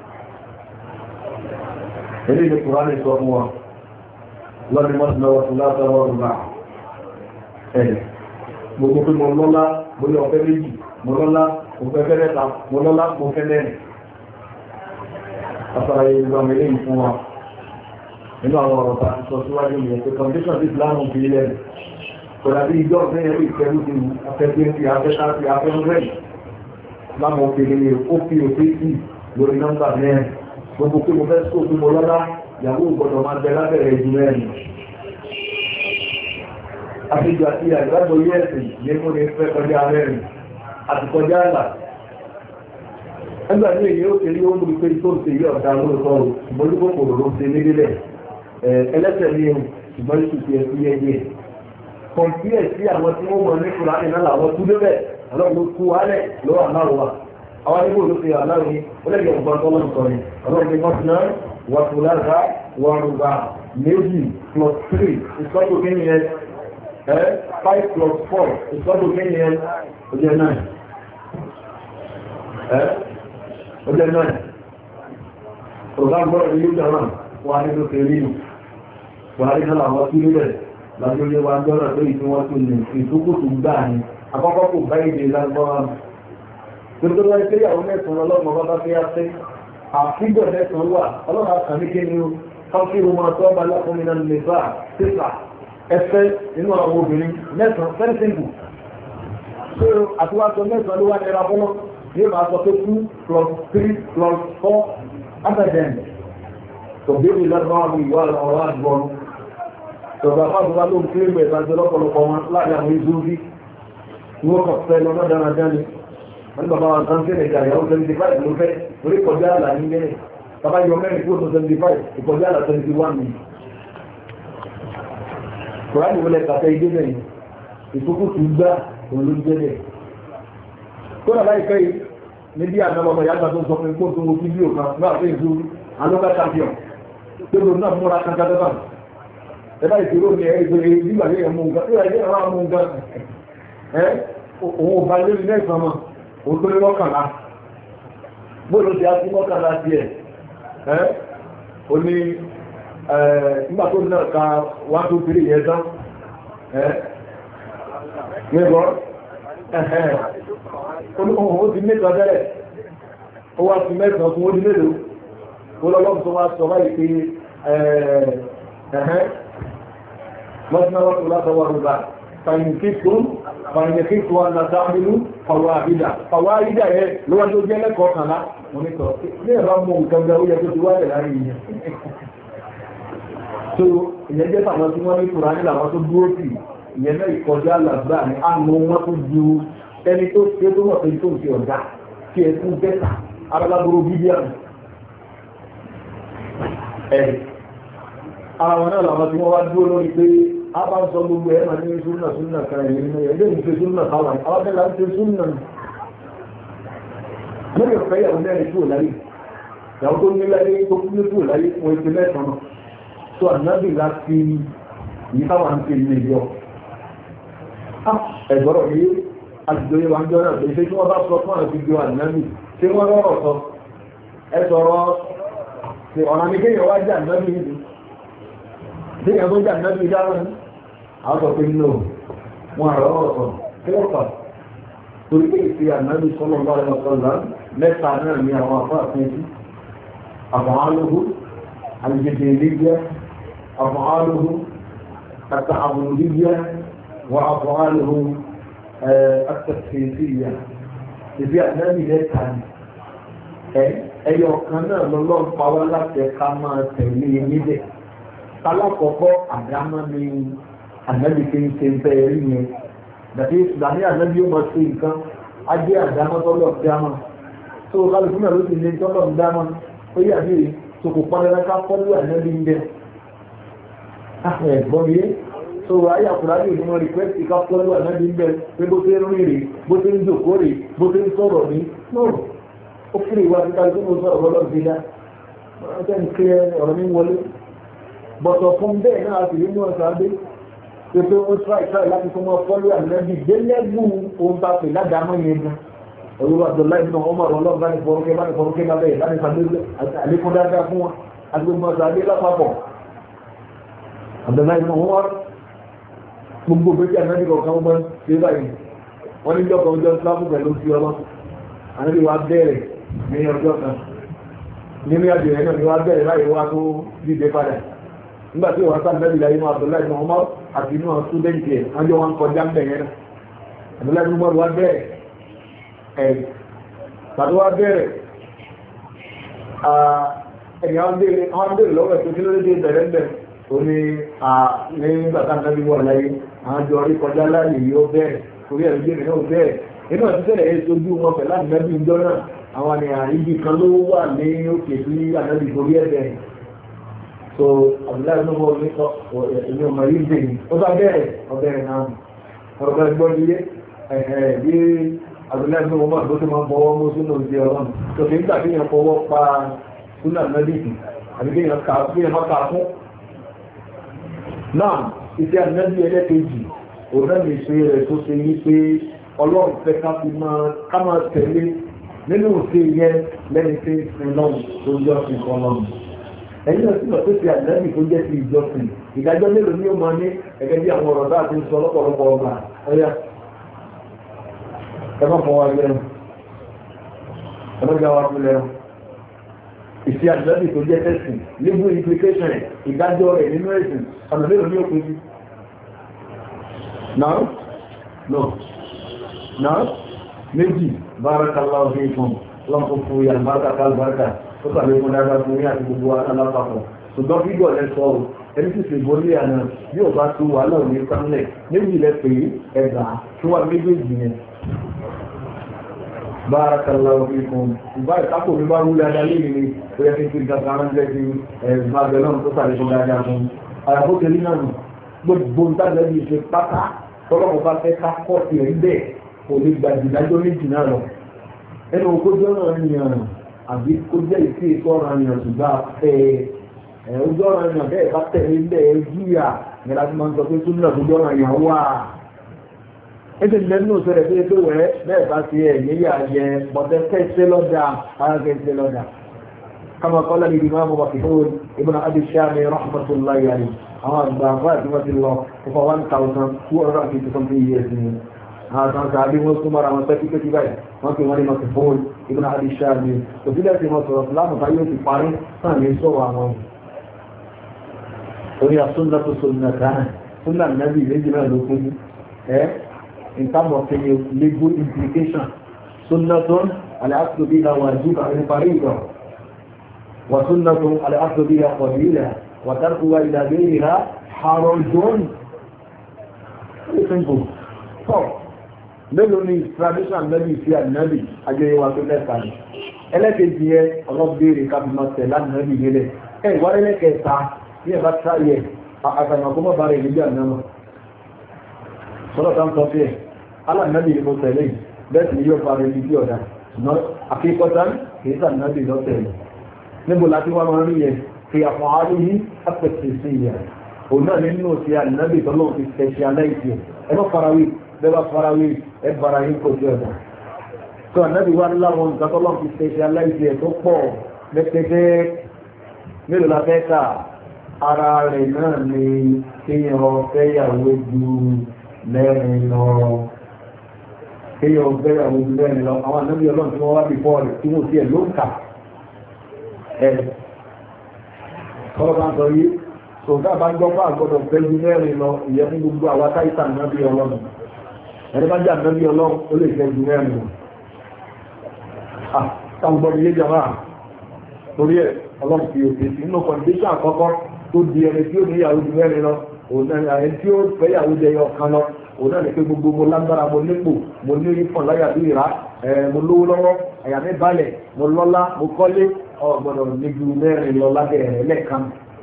ilé ní Kùránì sọ fún wa lọ́dí mọ́sílọ́wọ́ fún látọwọ́ rúbà ẹ̀ gbogbo pé mo lọ́lá mo lọ ọ̀fẹ́ méjì mo lọ́lá mo fẹ́ fẹ́rẹ́ta mo lọ́lá mo fẹ́ mẹ́rin àtàràyè ìgbàmìlẹ̀ fún wa nínú àwọn ọ̀rọ̀ ta sọ síwájú ìyẹn pé condition ti láàmù fi ilẹ̀ kò dàbí ìjọ fẹ́yẹ̀ rí ìfẹ́rú ti afẹ́fẹ́ fi afẹ́ta fi afẹ́rẹ́ láàmù òkèlè ó fi òfin sí lórí nọ́mbà mẹ́rin gbogbo pé mo fẹ́ sọ pé mo lọ́lá ìyàwó gbọdọ̀ máa bẹ lábẹ́rẹ̀ ju mẹ́rin àfijọ àti àìgbàgbọ́ yẹ́ẹ̀sì ní mú ní fẹ́ kọjá mẹ́rin àti kọjá àlà ẹgbà ní èyí ó ṣe rí ó mú pé tó ṣe yí ọ̀dá lóòtọ́ ìmọ̀lúkòkòrò ló ṣe nílẹ̀ ẹlẹ́sẹ̀ ní ewu ṣùgbọ́n ní ṣùgbọ́n ẹ̀kú yẹ díẹ̀ kọ̀ǹpíẹ̀ sí àwọn tí wọ́n mọ̀ ní Kùránì náà làwọn tú lébẹ̀ ọlọ́run ló kú wálẹ̀ lọ́wọ́ aláwọ̀ wa àwọn níbo ló fi aláwọ̀ yìí ó lẹ́yìn ọgbọ́n tó lọ́nà sọ̀rọ̀ ọlọ́run ní mọ́tún náà wà tó lára wà rúgbà méjì plus 3 ìsọ́tò kéyìn yẹn 5 plus 4 ìsọ́tò kéyìn yẹn ó jẹ́ 9 ó jẹ́ 9 ọ̀gá gbọ́rọ̀ ní ìjọ náà wà nínú kèrínù buhari náà làwọn tí ó bẹ̀rẹ̀ lájọ́lé wa gbọ́rọ̀ lórí tí wọ́n tún ní ìtókùtù gbà ní àkọ́kọ́ kò bá èdè lágbọ́ra tó tó wáyé pé ìyàwó mẹ́sàn-án ọlọ́mọ bá bá fi á fẹ́ àfígbọ̀ mẹ́sàn-án wà ọlọ́mọ àkàní kí ni ó káfíìrù máa tọ́ bá lákùnrin náà lè bá tẹ́sà ẹfẹ́ nínú àwọn obìnrin mẹ́sàn-án very simple so àtiwáṣọ mẹ́sàn-án ló wá nira fọ́lọ́ yóò máa sọ pé 2 plus 3 plus 4 abadan tọ̀bẹ̀rẹ̀ lọ́gbọ́n àwọn ìwà ọ̀rọ̀ àgbọ̀n tọ̀bà fásitì ló ń kílé mẹ́ ìbájẹ́ lọ́pọ̀lọpọ̀ wọn láàrin àwọn ìzú bí wọ́n kọ̀ fẹ́ lọ́nà dáradára ni wọ́n bàbá wọn kan fẹ́rẹ̀ ìjà ìyàwó 75 ló fẹ́ orí kọjá àlà ní gẹ́rẹ̀ bàbá yọ mẹ́rin kúrò tó 75 ìkọjá àlà 21 ni kòránì wọlé kàfẹ́ ìdé mẹ́rin ìkókò tó gbá olóúnjẹ́ kódà láìpẹ́ yìí níbi àmọ́ ìyàgbà tó sọ fún ikú tó wọ́n fídíò kan náà fẹ́ ìzú alóga champion tó lò náà múra kankan tó bá ẹ̀bá ìṣòro ní ẹgbẹ̀rẹ̀ nígbà ní ẹ̀mú nǹkan tó ẹgbẹ́ àwọn amú nǹkan òun ọba lórí mẹ́sàn mọ́ òun tó lé mọ́kànlá bóòlù ti á sí mọ́kànlá sí ẹ̀ ó ní nígbà tó náà ka 1 2 3 yẹn tán nígbọ́ ó ti mẹ́sàn bẹ́rẹ̀ ó wá sí mẹ́sàn fún ó di mélòó olólọ́pù tó wá sọ báyìí pé mọ́sínáwọ́ tó látọwọ́ rúgbà fàyìnkíkún ànàtàmìlú fàwàrídà fàwàrídà ẹ lọ́wọ́ tó jẹ́ lẹ́kọ̀ọ́ kànlá mọ́nítọ̀ ní ẹ̀rọ mú nǹkan gbẹ̀ ó yẹ tó ti wáyẹ̀ láàrin ìyẹn so ìyẹn jẹ́ tàwọn tí wọ́n ní Kùránì làwọn tó dúró sí ìyẹn náà ìkọjá làgbà ní àmọ́ wọn tó ju ẹni tó ṣe tó wọ̀ pé tó ń ṣe ọ̀dá kí ẹ tún bẹ́ta arálábúrú bíbíàmù ara wọn náà làwọn tí wọ́n wá dúró lórí pé a bá ń sọ gbogbo ẹ̀mà ní súnnà kan ẹ̀yìn nínú ẹ̀lẹ́ ìfẹ́ súnnà káwọn alábẹ́lá ń tẹ́ súnnà mẹ́rin ọ̀fẹ́ yàwó mẹ́rin kúrò láyé ìyàwó tó ní láyé tó kú ní kúrò láyé wọ́n ti mẹ́sàn náà tó ànábì láti yìí táwọn ń pè ní ìjọ ẹ̀gbọ́rọ̀ yìí àtìjọyé wa ń jọ náà pé ṣé kí wọ́n bá sọ fún àwọn ìjọ ànábì ṣé wọ́n rọrọ̀ sọ ẹ sọ̀rọ̀ ṣe ọ̀nà ní kéèyàn wá jẹ́ ànábì yìí tí èèyàn tó jẹ́ ànábì dáhùn àwọn sọ pé nínú wọn àrọ̀ ọ̀rọ̀ sọ kí wọ́n fà torí pé ìṣe ànábì sọ́lọ́ bá rẹ̀ sọ́lá mẹ́ta náà ní àwọn àfọ́ àfẹ́sí àfọ̀hálógún àlùjẹ̀dẹ̀ ìlẹ́jẹ́ àfọ̀hálógún àtàbùrùdíjẹ́ wà àfọ̀hálógún àtẹ̀síyà ìbí ànábì mẹ́ta ni ẹyọ kan náà lọ́lọ́ ń pa wá láti ẹ̀ka máa tẹ̀lé níbẹ̀ alákọ̀ọ́kọ́ àdámọ́ ni ànábì tí ń ṣe ń fẹ́ rí yẹn dàbí ìgbàní ànábì ó mọ̀ sí nǹkan á jẹ́ àdámọ́ tọ́lọ̀ dámọ́ tó kálukú náà ló ti lé tọ́lọ̀ dámọ́ ó yà bí tó kò pọ́n lẹ́ka fọ́lú ànábì ń bẹ̀ ẹ̀gbọ́n yé tó ayé àkùrádì òní wọn rìkwẹ́sì ká fọ́lú ànábì ń bẹ̀ pé bó ṣe ń rí rè bó ṣe ń jòkó rè bó ṣe ń sọ̀rọ̀ ní ó kéré ìwà tí kálukú ní sọ̀rọ̀ bọ́lọ́ ti dá ọjọ́ ní kílẹ̀ ọ̀rọ̀ ní wọlé bọ̀tọ̀ fún bẹ́ẹ̀ náà sì rí ní ọ̀sán adé pé pé ó tíráì láti fún wọn fọ́lú ànábì délẹ́gbù ohun bá pè ládàámọ́ yẹn gan ẹ̀rọ Abdullahi ibn Umar ọlọ́run bá ní fọ́rọ́kẹ́ bá bẹ́ẹ̀ bá ní sàdé àlékún dáadáa fún wọn àti gbogbo ọ̀sán adé lápapọ̀ Abdullahi ibn Umar gbogbo bẹ́ẹ̀ ànábì kọ̀ọ̀kan wọn ṣe báyìí wọ́n ní jọ́kọ̀ ọjọ́ islam pẹ̀lú sí ọlọ́ ànábì wa bẹ̀rẹ̀ ní ọjọ́ kan nínú àjò ẹ̀ náà ni wá bẹ̀rẹ̀ láyé wá tó dìde padà nígbà tí wọ́n sáà nẹ́bí láyé máa Abdullahi ibn Umar àti inú àwọn súdẹ́ǹtì ẹ̀ wọ́n jọ wọn kọjá ń bẹ̀rẹ̀ náà Abdullahi ibn Umar wá bẹ̀rẹ̀ ẹ̀ tàbí wá bẹ̀rẹ̀ ẹ̀yìn àwọn bẹ̀rẹ̀ lọ́wọ́ ẹ̀ tó kí ló dé bẹ̀rẹ̀ ń bẹ̀rẹ̀ ó ní nígbà tá nẹ́bí wọ̀ láyé àwọn jọ rí kọjá láyé yóò bẹ̀rẹ̀ torí ẹ̀rù jẹ́ náà bẹ̀rẹ̀ inú àti sẹ́lẹ̀ ẹ̀ sojú wọn pẹ̀lú ànẹ́bí ìjọ náà àwọn àníyàn ibi kan ló wà ní òkè sí ànẹ́bí torí ẹ̀bẹ̀ so Abdullahi ló wọ́n ní ẹ̀mí ọmọ yìí dè ní ó bá bẹ̀rẹ̀ ọbẹ̀rẹ̀ náà ọ̀rọ̀ bá gbọ́ nílé bí Abdullahi ló wọ́n máa tó tó máa bọ́wọ́ mú sínú ìdí ọlọ́run tó fi ń gbà kí yẹn fọwọ́ pa súnà ànẹ́bí àbí kí yẹn má kà fún náà iṣẹ́ ànẹ́bí ẹlẹ́kejì òun náà lè ṣe rẹ̀ tó ṣe yí pé ọlọ́run fẹ́ ká máa tẹ̀lé nínú òṣè yẹn lẹ́ni tí ń sin lọ́run tó jọ sí ọlọ́run ẹ̀yìn náà sì lọ tó ti àdínẹ́bì tó jẹ́ sí ìjọsìn ìdájọ́ mélòó ni ó máa ní ẹgẹ́ bí àwọn ọ̀rọ̀ dáa ti ń sọ lọ́pọ̀lọpọ̀ ọgbà ọyá ẹ má fọwọ́ ẹgbẹ́rún ẹ má gbá wa fún lẹ́rún ìṣe àdínẹ́bì tó jẹ́ ẹ̀sìn legal implication ìdájọ́ rẹ̀ nínú ẹ̀sìn ọ̀nà mélòó ni ó pín sí náà méjì barakallahu fiikum lọ́pọ̀ fún ìyà bárkà kálbárkà tó tàbí fún dáadáa fún ní àti gbogbo alápapọ̀ ṣùgbọ́n fígọ̀ lẹ́sọ̀ ẹni tí ṣe borí àná bí ò bá tó wà lọ́wọ́ ní sánlẹ̀ méjì lẹ pé ẹgbà tó wà méjèèjì yẹn barakallahu fiikum ìbá ìkápò mi bá wúlẹ̀ adá lé mi ó yẹ kí n fi gàgà ránṣẹ́ sí ẹ̀ẹ́dùmágbẹ̀lọ́n tó tàbí fún dáadáa fún àyàfókè nínú gbogbo ń kò lè gba ìdájọ́ méjì náà lọ ẹnu kójú ọ̀rọ̀ ènìyàn àbí kó jẹ́ ìfẹ́ ìtọ́ra ènìyàn ṣùgbọ́n afẹ́ ojú ọ̀rọ̀ ènìyàn bẹ́ẹ̀ bá tẹ̀lé ilẹ̀ ẹ̀júyà nígbà tí wọ́n sọ pé tó nílò ojú ọ̀rọ̀ ènìyàn wà ẹ̀jẹ̀ ìlẹ̀ nínú sọ̀rọ̀ pé pé wẹ́ bẹ́ẹ̀ bá ti ẹ̀ níyà jẹ bọ̀tẹ́ kẹ́sẹ́ lọ́dà ara kẹ́sẹ́ lọ́dà kama kọ́lá ní ìdìmọ́ àbúrò kìfún ibn Abi Shami rahmatullahi alayhi àwọn àgbà àfáà tí wọ́n ti lọ fún 1,250 something years ni àwọn sàábí wọ́n súnmọ́ ara wọn pẹ́kípẹ́kí báyìí wọ́n fi wọ́n ní mọ́sí fóòlù ibn Abi Shami kò sílẹ̀ sí mọ́ sọ̀rọ̀ láàmù bá yóò ti parí náà ní sọ̀rọ̀ àwọn orí àsúnnà tó sọ̀rọ̀ kan súnnà nàbí méjì náà ló kún in terms of legal implication súnnà tó al-aslu biha wajib àti parí ìgbà wà súnnà tó al-aslu biha fadila wà tarkuha ila ghayriha harajun mélòó ni tradition nẹ́bí sí ànábì ajẹ́yẹwà tó lẹ́ta ni ẹlẹ́kẹ̀ẹ́jì yẹ ọlọ́bẹ̀ẹ́rẹ̀ kábímọ̀ tẹ̀lá nẹ́bí yẹlẹ̀ ìwárẹ́lẹ́kẹ̀ẹ́ta ní ẹ̀bá tráyẹ̀ àtàmàkọ́mọ́ bá rẹ̀ níbi ànámọ̀ sọ́lọ́ta ń sọ fí ẹ̀ alánàbì ni mo tẹ̀lé bẹ́ẹ̀ sì ni yóò bá rẹ̀ níbi ọ̀dá àkíkọ́ta kìí sànábì lọ́tẹ̀lẹ̀ níbo láti wá máa rí yẹ fi àfọ̀n àríyí apẹ̀tẹ̀ sí ìyà òun náà nínú sí ànábì tọ́lọ́ fi specialize ẹ má farawé bẹ́bà farawé ẹgbàra yín kò jẹ́ ọ̀dà tó ànábì wá láwọn nǹkan tó lọ́n fi specialize ẹ̀ tó pọ̀ lẹ́tẹ̀ẹ́tẹ́ mélòó la fẹ́ kà ara rẹ̀ náà ni kéèyàn fẹ́yàwó ju mẹ́rin lọ kéèyàn fẹ́yàwó ju mẹ́rin lọ àwọn ànábì ọlọ́run tí wọ́n wá bí fọ́ọ̀rẹ̀ tí wọ́n ti ẹ̀ ló ń kà ẹ̀ kọ́lọ́ bá ń sọ yìí tòǹkà bá ń gbọ́ fún àgbọ̀dọ̀ pẹ̀lú mẹ́rin lọ ìyẹn fún gbogbo àwa táìsà ànábì ọlọ́run ẹni bá jẹ́ ànábì ọlọ́run ó lè fẹ́ ju mẹ́rin lọ àtàgbọ̀n ilé jama torí ẹ̀ ọlọ́run fi òkè sí inú kọ̀ǹdíṣàn àkọ́kọ́ tó di ẹni tí ó ní ìyàwó ju mẹ́rin lọ òun náà ẹni tí ó fẹ́ ìyàwó jẹ yọ kan lọ òun náà ní pé gbogbo mo lágbára mo nípò mo ní ìfọ̀n láyà bí ìrá mo lówó lọ́wọ́ àyà mi balẹ̀ mo lọ́lá mo kọ́lé ọ̀gbọ̀dọ̀ ní ju mẹ́rin lọ lábẹ́ rẹ̀ lẹ́ẹ̀kan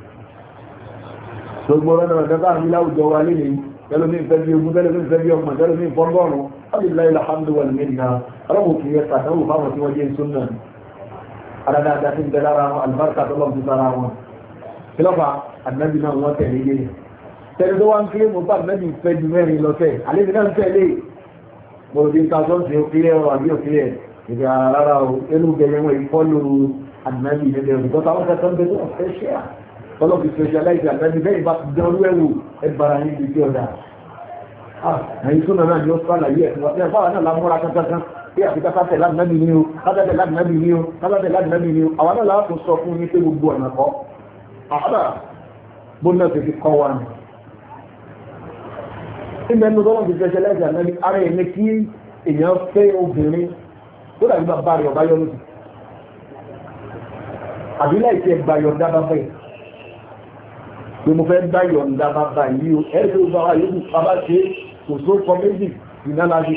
gbogbo ọ̀rọ̀ náà dábàá ní láwùjọ wa líle tẹ́lómi ìfẹ́ bí ogún tẹ́lómi ìfẹ́ bí ọgbọ̀n tẹ́lómi ìfọ́ngọ́rùn alìláì alhamdulilayi minna aláwọ̀ kì í yẹ sàdánwò fáwọn tí wọ́n jẹ́ súnà adáadáa tí ń bẹ lára wọn alibarika tó lọ́n ti sára wọn kílọ́fà ànábì náà wọ́n tẹ̀lé yé tẹ́lẹ̀ tó wá ń kílé mo bá ànábì fẹ́ ju mẹ́rin lọ tẹ̀ àlejò náà ń tẹ̀lé mo di nǹkan tó ń ṣe òkìlẹ̀ ọ àbí òkìlẹ̀ ìgbà rárá o ẹnu bẹ̀rẹ̀ wọn ìfọ́lù ànábì nílẹ̀ òkìtọ́ táwọn kẹta ń bẹ tó ọ̀fẹ́ ṣẹ́ à tọ́lọ́ fi specialize àtẹ́bí bẹ́ẹ̀ bá ti dán lẹ́wù ẹgbàra ní ibi tí ọ̀dá ẹ̀yìn súnà náà ni ó sálàyé ẹ̀sùn wọ́n fáwọn náà lámúra kankan pé àfikà kátẹ̀ láàdínábì ní o kátẹ̀ láàdínábì ní o kátẹ̀ láàdínábì ní o àwọn náà láàtún sọ fún ní pé gbogbo ọ̀nà kọ́ àádà bóńdà ti fi kọ́ wa nù nígbà ẹnu tọ́lọ́ fi specialize àtẹ́bí ara ẹ̀ ní kí èèyàn fẹ́ obìnrin tó dàbí bàbá rẹ̀ ọ̀bá yọ lóṣù àbí láì tí ẹ gbà yọ̀ǹda bá fẹ́ pé mo fẹ́ gbà yọ̀ǹda bá bá yìí o ẹ̀rí tó bá wà yóò bàbá ṣe kò tó kọ méjì ìná láti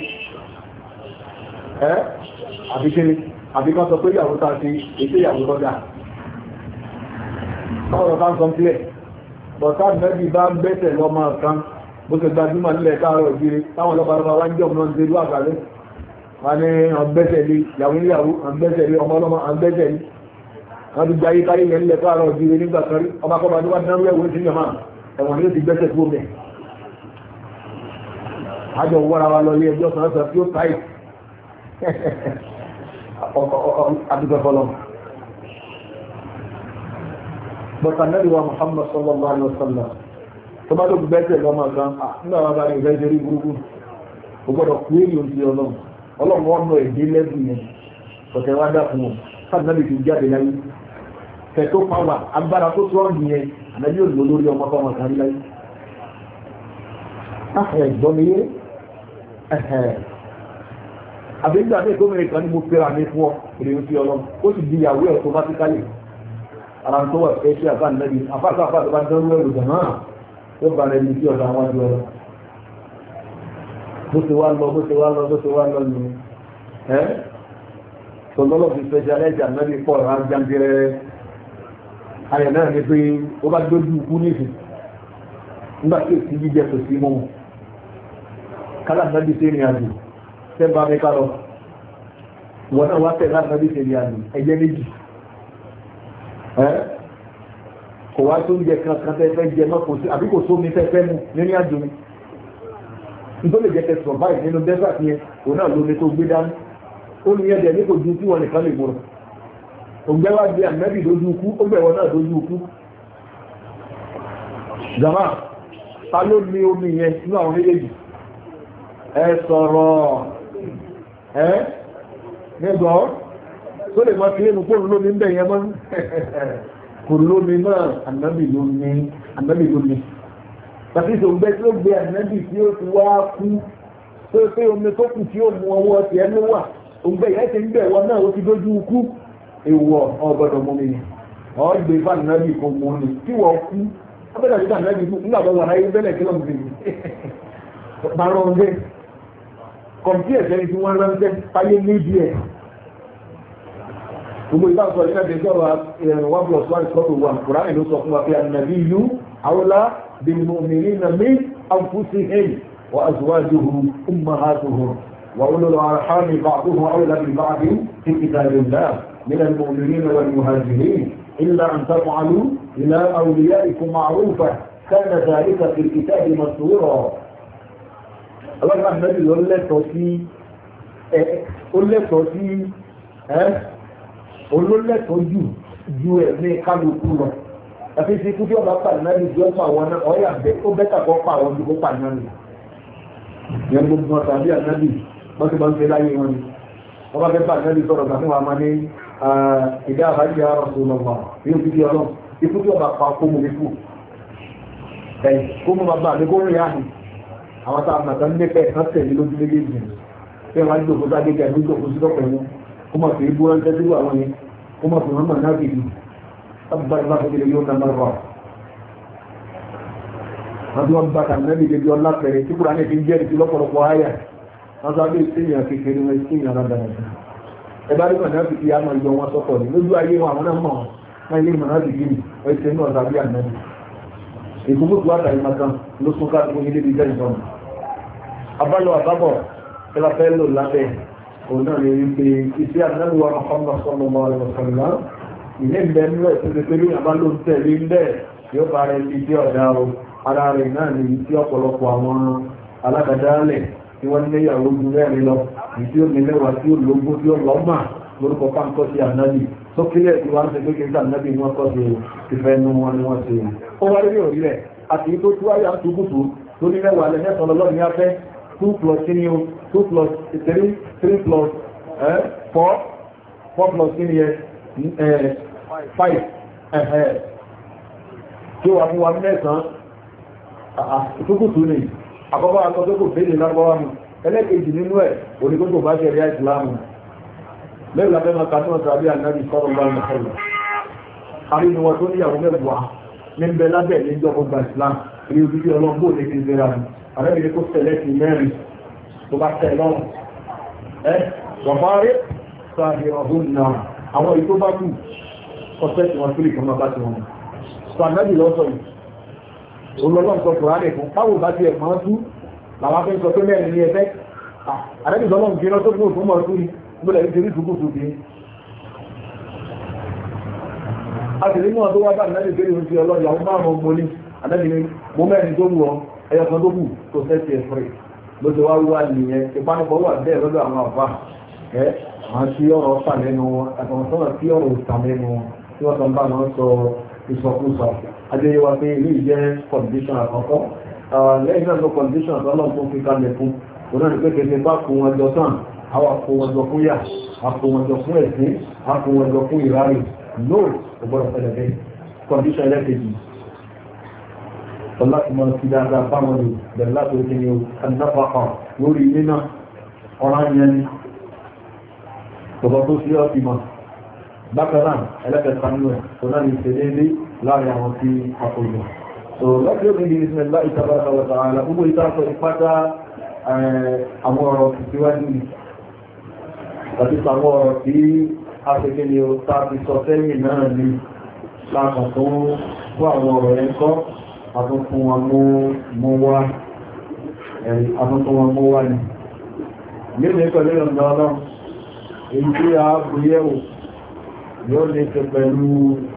ẹ́ àbíkiri àbíkan sọ pé ìyàwó ta ṣe ètò ìyàwó lọ́dà báwọn kan sọ sílẹ̀ bọ̀tá mẹ́bí bá ń gbẹ́sẹ̀ lọ́mọ kan bó ṣe gbajúmọ̀ nílẹ̀ káàrọ̀ ògiri táwọn lọ́bàá wá ń jẹ́ ọmọ ṣe lú àgbàlẹ́ wọn ni ọgbẹ́sẹ̀ lé ìyàwó níyàwó ọgbẹ́sẹ̀ lé ọmọ ọlọ́mọ ọgbẹ́sẹ̀ lé wọ́n ti jayé káyé yẹn nílẹ̀ káàrọ̀ ògiri nígbà kan rí ọba kọba tó bá dánwó ẹ̀wọ̀n sí yàmá ẹ̀wọ̀n ni ó ti gbẹ́sẹ̀ tó mẹ́ àjọ wọ́ra wa lọ ilé ẹjọ́ sọ̀rọ̀ tí ó táì adúgbẹ́fọ́lọ́ bọ̀tà nẹ́bí wa Muhammad sallallahu alaihi wasallam tó bá tó gbẹ́sẹ̀ lọ́mọ kan nígbà wọn bá ní ìfẹ́ ìṣẹ́rí burúkú ó gbọ́dọ̀ kú èyí òsì ọlọ́run wọn lọ èdè lẹ́bùn yẹn ọ̀tẹ̀ wá dà fún wọn sáà nẹ́bí ti jáde láyé fẹ̀ tó pàwà agbára tó tó ọ̀gbìn yẹn ànábì òdò lórí ọmọ fọmọ kan láyé ẹ̀gbọ́n mi yé àbígbà ní ìkómìnrin kan ní mo fẹ́ra ní fún ọ ìrìn sí ọlọ́run ó sì di ìyàwó ẹ̀ automatically ara tó wà fẹ́ ṣe àbá nẹ́bí afáàkọ́ àfáàkọ́ bá dánwó ẹ̀rù gan náà ó bá rẹ̀ ní sí ọ̀dọ̀ àwọn àjọ ọ̀rọ̀ bó ṣe wá lọ ní ẹ́ tọ́lọ́lọ́ fi specialize ànábì pọ̀ rán jàǹdẹ̀rẹ̀ ayẹ̀ náà ní pé ó bá dójú ikú nísìn nígbà tí èsì jíjẹ kò sí mọ́ kálá ànábì sí ìrìn àjò tẹ́bà mẹ́ká lọ wọ́n náà wá tẹ̀lá ànábì sí ìrìn àjò ẹgbẹ́ méjì kò wá tó ń jẹ kankan tẹ́fẹ́ jẹ náà kò sí àbí kò sómi tẹ́fẹ́ mu nínú àjò mi nítorí lè jẹ́ tẹ́ survive nínú desert yẹn òun náà lómi tó gbé dání ó ní ẹ̀dẹ̀ ní kò ju tí wọ́n nìkan lè mú rẹ̀ ògbẹ́ wá di ànábì lójú ikú ó gbẹ̀wọ̀ náà lójú ikú jama ta ló ní omi yẹn nínú àwọn méjèèjì ẹ sọ̀rọ̀ ẹ́ nígbọ́ tó lè máa kílé nùkó lómi ń bẹ̀ yẹn mọ́ kò lómi náà ànábì lómi tàbí ìṣògbẹ́ tí ó gbé ànábì tí ó ti wá kú tó pé omi tó kù tí ó mú ọwọ́ ti ẹnu wà ògbẹ́ ìyá ti ń bẹ̀ wọn náà ó ti dójú ikú èwọ̀ ọgbọ̀dọ̀ mú mi ọgbẹ̀ ìfà ànábì kan mú ní tí wọ́n kú abẹ́dà títà ànábì kú nígbàtọ̀ wà láyé bẹ́lẹ̀ kí lọ́n bèèrè bàrọ̀ ọ̀gẹ́ kọ̀mpí ẹ̀sẹ̀ tí wọ́n ránṣẹ́ táyé méjì ẹ̀ gbogbo ìbá sọ ìrìnàjò sọ̀rọ̀ 1+1=1 Kùránì ló sọ fún wa pé ànàbí ìlú àwọlá bilmu'minina min anfusihim wa azwajuhum ummahatuhum wa ulul arhami ba'duhum awla bi ba'din fi kitabillah من المؤمنين والمهاجرين إلا أن تفعلوا إلى أوليائكم معروفة كان ذلك في الكتاب مسطورا ọlọ́pàá ànábì ló lẹ́tọ̀ọ́ sí olólẹ́tọ̀ọ́ ju ẹ̀mí kálukú lọ àti sí kú tí ọba pàdé náà ní ìjọba àwọn náà ọ̀yà ó bẹ́tà kọ́ pa àwọn ìdìbò pàdé nì ìyẹn gbogbo wọn tàbí ànábì wọ́n ti máa ń ṣe láyé wọn ni wọ́n bá fẹ́ bá ànábì sọ̀rọ̀ gbà fún wa máa ní ìdá àbájá ọ̀sùn lọ́wọ́ bí ó fi di ọlọ́run ikú tí ọba pa kó mu ikú kó mu bàbá mi kó rìn àhìn àwọn tá a mọ̀ tán nípẹ̀ kan tẹ̀lé lójú méjèèjì pé wọ́n á gbé òkú ságbéga ẹ̀mí gbé òkú sí lọ́pọ̀ ẹ̀mú kó mọ̀ sí ibú ẹ̀ ń tẹ́sí àwọn yẹn kó mọ̀ sí wọn mọ̀ náà kìí tábà ìlà fún ilé yóò náà lọ́wọ́ wọ́n tí wọ́n bá tàbí náà lè bí ọlá pẹ̀rẹ̀ tí kúrò ní fi ń jẹ́ ìdí lọ́pọ̀lọpọ̀ ayà wọ́n sọ abẹ́ ìsìnyàn kékeré wọn ìsìnyàn rádára ẹ bá rí mọ̀ náà fi fi àmọ́ ìjọ wọn sọ́kọ̀ ní lójú ayé wọn àwọn náà mọ̀ náà ilé ìmọ̀ náà fi gíní ẹ̀ṣẹ̀ náà tàbí àná ìgbógbó àtàrí makan ló sún káàkiri ilé ìjẹ́ ìjọba abálọ àbábọ̀ ẹlàfẹ́ lò lábẹ́ òun náà lè rí pé iṣẹ́ àdínàlùwà Muhammad sallallahu alaihi wasallam ilé ìbẹ̀ nílẹ̀ tó ti pẹ̀lú àbálò ń tẹ̀lé ń bẹ́ẹ̀ yóò bá rẹ̀ ti jẹ́ ọ̀dá o ara rẹ̀ náà ní tí ọ̀pọ̀lọpọ̀ àwọn alágadálẹ̀ tí wọ́n nílé ìyàwó ju rẹ́rin lọ ìdí omi lẹ́wà tí ó lógún tí ó lọ́mà lórúkọ páńkọ́ sí ànábì tó kílẹ̀ tí wọ́n ń ṣe pé kí n sá ànábì ni wọ́n kọ́ sí ìfẹ́ inú wọn ni wọ́n ṣe ó wá rí orí rẹ̀ àti tó tí wáyà tó kùtù tó ní mẹ́wàá lẹ́yìn ọlọ́run ní afẹ́ 2 plus 3 2 plus 3 3 plus 4 4 plus 3 5 tí ó wà fún wa mẹ́sàn-án ìtókùtù ní àkọ́kọ́ akọ́tókù fèdè lágbọ́wà mú ẹlẹ́kejì nínú ẹ̀ onígbógbò bá ṣẹ̀rí ìsìláàmù lẹ́yìn lábẹ́ máa kàtún tàbí ànábì sọ́rọ̀ bá ń sọ́rọ̀ àrínú wọn tó níyàwó mẹ́wàá ní ń bẹ lábẹ́ ní ìjọba gba islam rí ojú bí ọlọ́gbò lè fi zera ní àrẹ́bìnrin kó tẹ̀lẹ́ sí mẹ́rin tó bá tẹ̀ lọ́rùn wọ̀fárí sàhìrọ̀hún náà àwọn èyí tó bá kù ọ̀sẹ̀ tí wọ́n sílì kan máa bá ti wọn sọ ànábì lọ́sọ̀ yìí olùlọ́lọ́n sọ kùránì fún báwo bá ti ẹ̀ máa tú làwọn afẹ́ sọ pé mẹ́rin ní ẹfẹ́ àrẹ́bì lọ́lọ́n fi rán tó fún òfin mọ̀ tú ni gbọ́dọ̀ ní torí dùkú tó bí a sì nínú ọdún wá bá ìnáyẹ̀ pé ìrìn sí ọlọ́yà ó máa mọ̀ mọ́ ní àdábìnrin mo mẹ́rin tó wù ọ ẹyọ kan tó kù tó sẹ́sì ẹ̀fẹ́ ló ti wá wá nìyẹn ìpánupọ̀ wà bẹ́ẹ̀ lọ́dọ̀ àwọn àfà ẹ́ àwọn tí ọ̀rọ̀ fà lẹ́nu wọn àtàwọn sọ́nà tí ọ̀rọ̀ ìta lẹ́nu wọn tí wọ́n tán bá wọn sọ ìsọkúsọ adéyẹ wa pé ilé ìjẹ́ condition àkọ́kọ́ lẹ́yìn náà ló condition tọ́lọ́ tó fi kalẹ̀ fún òun náà ní pé kẹsẹ̀ bá kó wọn jọ tán àwọn àpò wọn jọ fún yà àpò wọn jọ fún ẹ̀sìn àpò wọn jọ fún ìráyè no ọgbọ́dọ̀ fẹ́lẹ̀ bẹ́ẹ̀ condition ẹlẹ́kejì láti mọ̀ sí dáadáa báwọn lè bẹ̀rẹ̀ láti orí ní anáfàkà lórí nínà ọ̀rá yẹn ni tọ̀bọ̀ tó sí ọ́tí mọ̀ bákanáà ẹlẹ́kẹta nínú ẹ̀ tó náà ní ìṣẹ̀lẹ́lé láàrin àwọn tí àpòjọ so láti ó ní ìsinmi ìtàbára wọ̀ta ààrẹ gbogbo ìtàkọ̀ ìpátá àwọn ọ̀rọ̀ ìsíwájú ni àti àwọn ọ̀rọ̀ tí a ṣe kí ni ó tàbí sọ sẹ́yìn náà ni láàkàn tó fún àwọn ọ̀rọ̀ yẹn kọ́ àtúnkún wọn mú wá ní nínú ìpẹ̀lú ìrọ̀nà ọlọ́run èyí tí a gbéyẹ̀wò yóò lè ṣe pẹ̀lú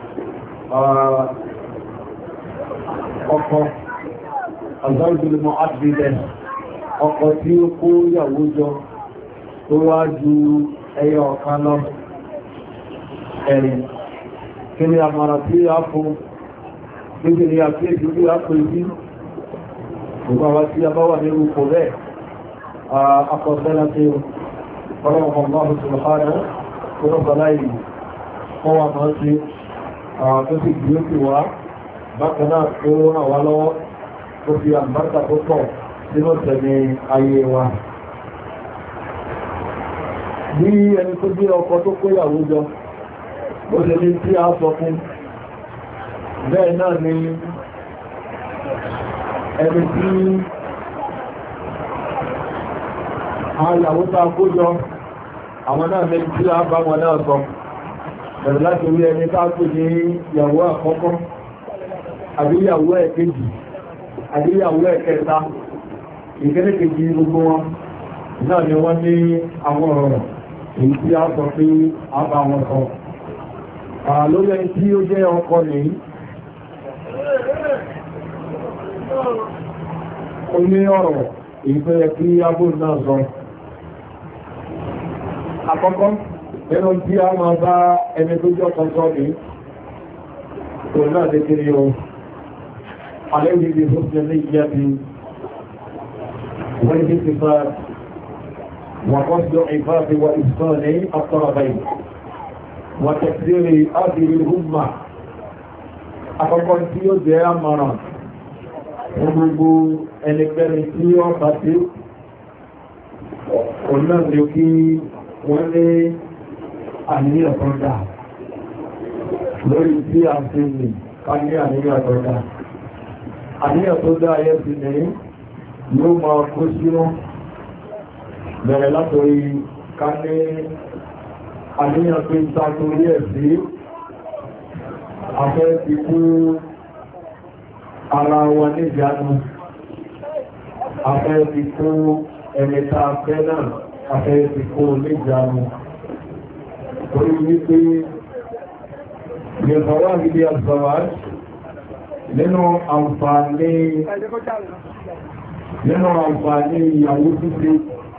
ọkọ àgbájúlùmọ̀ àdìlẹ̀ ọkọ tí ó kó yàwó jọ tó wá ju ẹyọ ọ̀kan lọ ẹ̀rìn kí ni àmàrà tí a fún gbogbo ni àti èdè bí a pè sí gbogbo àwọn tí a bá wà ní orúkọ bẹ́ẹ̀ akọ̀sẹ́lá tí ọlọ́pàá ọmọ ṣùgbọ́n tó rọ́pàá láì wọ́n wà máa sí tó sì gbí ó sì wá bákanáà tó rán wá lọ́wọ́ tó fi àmbátà tó pọ̀ sínú tẹ̀lé ayé wa bí ẹni tó gbé ọkọ tó kóyàwó jọ ó ṣe ní tí a sọ fún bẹ́ẹ̀ náà ni ẹni tí àyàwó tá kó jọ àwọn náà mẹ́rin tí a bá wọn náà sọ bẹ̀rẹ̀ láti orí ẹni tá kó ní ìyàwó àkọ́kọ́ àbíyàwó ẹ̀kejì àbíyàwó ẹ̀kẹta ìkẹ́lẹ́kejì gbogbo wọn náà ni wọ́n ní àwọn ọ̀rọ̀ èyí tí a sọ pé a bá wọn sọ lórí ẹni tí ó jẹ́ ọkọ nìyí ó ní ọ̀rọ̀ ìfẹ́ kí ábò náà sọ. Àkọ́kọ́, nínú tí a máa bá ẹni tó jọ kan sọ ní, kò náà lè kiri o. عليه بحسن نية والاتفاق وقصد عفاف وإحسان الطرفين وتكثير أجر الأمة àkọ́kọ́ tí ó jẹ́ àmọ̀ràn gbogbo ẹnikẹ́ni tí ó pàtí ọ̀nà lè kí wọ́n lé àníyàn tó dá lórí tí a fi ní ká ní àníyàn tó dá. Àníyàn tó dá ayé ti ní yóò máa kó sínú bẹ̀rẹ̀ látorí ká ní àníyàn tó ń ta torí ẹ̀ sí afẹ́ ti kú ara wa ní ìjánu, afẹ́ ti kú ẹ̀mẹ́ta afẹ́ náà, afẹ́ ti kú ní ìjánu. Orí wípé ìyẹ̀fọ̀wà ilé àgbàwà nínú àǹfààní ìyàwó títí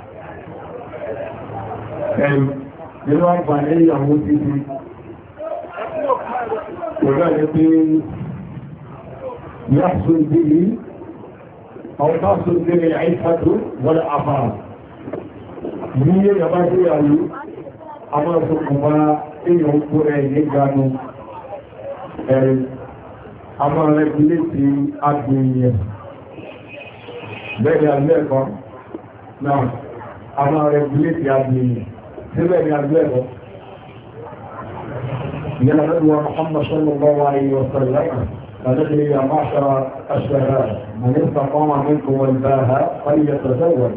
nínú àǹfààní ìyàwó títí Ọ̀gá ni pé yáṣù ìdílé, ọ̀tásù ìdílé àìsàtò wọ́n àfáà. Ní yẹ́ yàbá tí yàwó, a máa sọkùnmá èèyàn kó rẹ̀ ní gánú ẹ̀rẹ̀. A máa rẹ̀gúlé ti agbèyàn. Bẹ́ẹ̀ni àgbẹ́ẹ̀kọ́ náà, a máa rẹ̀gúlé ti agbèyàn. Síbẹ̀ ni àgbẹ́ẹ̀kọ́. يا نبي محمد صلى الله عليه وسلم فنجري يا معشر الشباب من استقام منكم والباهى فليتزوج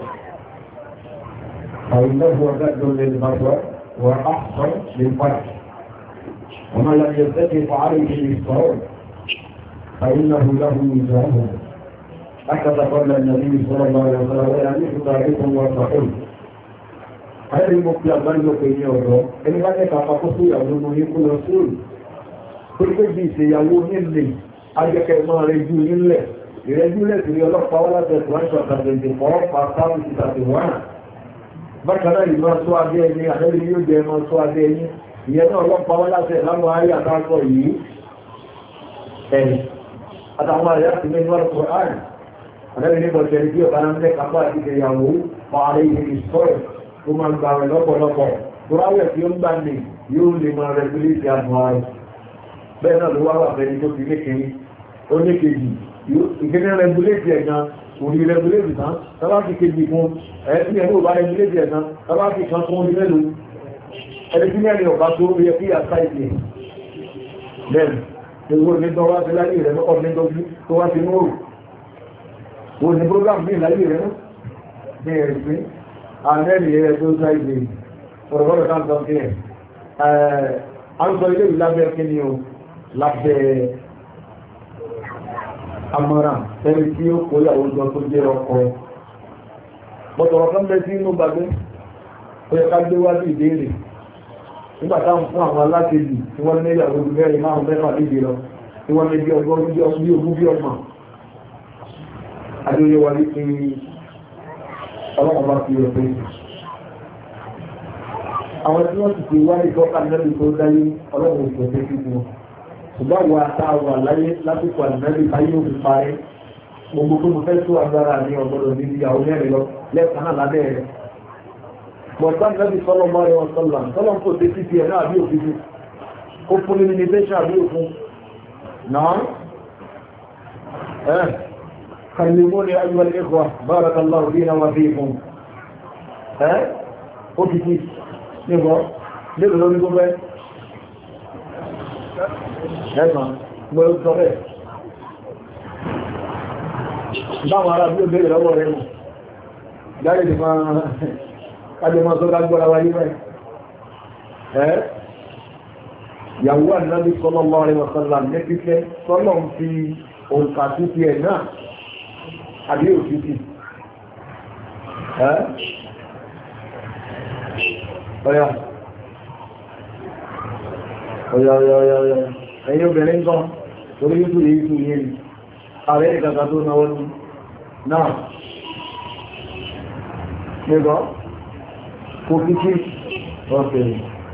فإنه جد للبشر وأحسن للفرج ومن لم يستطع فعليه بالصوم فإنه له وجاهه هكذا قال النبي صلى الله عليه وسلم ويعني تاريخ وصحيح Ẹ̀rí mo fi àgbáyé pé ní ọ̀rọ̀, ẹni bá jẹ́ kàpá kó fún ìyàwó ní ikú lọ sóòrù. Tó gbé bí ìṣèyàwó nílé, ajẹ́kẹ́ máa rẹ jú nílẹ̀. Ìrẹ́jú lẹ̀ sí ọlọ́pàá wọ́n láti ẹ̀kọ́ ẹ̀ṣọ́ àtàgbègbè fọ́ọ́pàá sáwọn ìtàtì wọ́n. Bákaná yìí máa sọ adé ẹni, àdẹ́bí yóò jẹ máa sọ adé ẹni. Ìyẹn náà ọlọ́pàá wọ́n láti ẹ̀láwọ̀ ayé àtàkọ̀ yìí. Ẹ̀yìn. Àtàwọn àyà ti mẹ́nu ọ̀rọ̀ àrùn. Àdẹ́bí ní bọ̀ṣẹ̀ tí ọ̀bá ń lẹ́ kápá àti ìṣèyàwó, pàálẹ̀ ìṣòro. Ó máa ń gba rẹ̀ lọ́pọ̀lọpọ̀. Tọ́ráwẹ̀ tí ó ń gbà ní yóò lè máa rẹ̀gúlétì àdùn ààrẹ. Bẹ́ẹ̀ náà ló wá wà fẹ́ni tó fi lékèrí. Ó ní kejì, ìkéde rẹ̀gúlétì ẹ̀gan, kò ní rẹ̀gúlétì tán, tọ́bá fi kejì fún ẹ̀ẹ́sì ẹ̀rọ bá rẹ̀gúlétì ẹ̀gan, tọ́bá fi kan fún orí mélòó. Ẹni tí mẹ́rin ọ̀bá tó rí ẹkí àṣà ìpè. Bẹ́ẹ̀ni, ewu ní tọ́ wá sí láyé rẹ̀ lọ́kọ̀ ní tó wá sí nóòrù. Wo ni program ní ìláyé rẹ̀ náà? Ní ẹ̀rí pé àmẹ́rì ẹ̀rẹ́ tó sáìdì ọ̀rọ̀gọ́rọ̀ káàkiri kí ẹ̀ àrùsọ ilé ìlábẹ́ kí ni o lábẹ́ amọ́ra ẹni tí ó kó yàwó jọ tó jẹ́ ọkọ bọ̀tọ̀rọ̀ kan bẹ́ sí inú gbàgbé ó yẹ ká gbé wá sí ìbéèrè nígbàtá ń fún àwọn alákejì tí wọ́n ní ìyàwó mẹ́rin márùn mẹ́fà níbi lọ tí wọ́n ní bí ọgbọ́n bí ogún bí ọgbọ̀n adóyẹ wà ní ọlọ́run bá fi rẹ̀ pé àwọn tí wọ́n ti fi wá ní ìfọ́kà nẹ́bí tó dáyé ọlọ́run òṣèlú pé kí wọn ṣùgbọ́n wà táwà láyé lásìkò ànẹ́bí ayé òfin parí gbogbo tó mo fẹ́ tó agbára ní ọgbọ́dọ̀ ní ìyàwó mẹ́rin lọ lẹ́ẹ̀kan náà lábẹ́ rẹ̀ bọ̀tán nẹ́bí sọ́lọ́ mọ́ ẹ̀wọ̀n sọ́lọ́ sọ́lọ́ kò dé títí ẹ̀ náà àbí òfin ó fún ní limitation àbí òfin náà كلموني أيها الإخوة بارك الله فينا وفيكم أوكي نبغى نبغى نقول ẹ̀sàn gbọ́rọ̀ sọ rẹ̀ báwọn ará bí ó bèèrè lọ́wọ́ rẹ̀ mọ̀ jáde ti máa kájẹ máa sọ́ká gbọ́ra wáyé rẹ̀ ìyàwó Ànábì sallallahu alaihi wasallam ní pípẹ́ sọ́lọ̀ ń fi òǹkà títí ẹ̀ náà àbí òtítì ọ̀yá ẹ̀yìn obìnrin kan torí yóò yìí tó yìí ààrẹ ìgbàgbà tó náwọ́ ní náà nígbọ́ kò fi sí ọ̀sẹ̀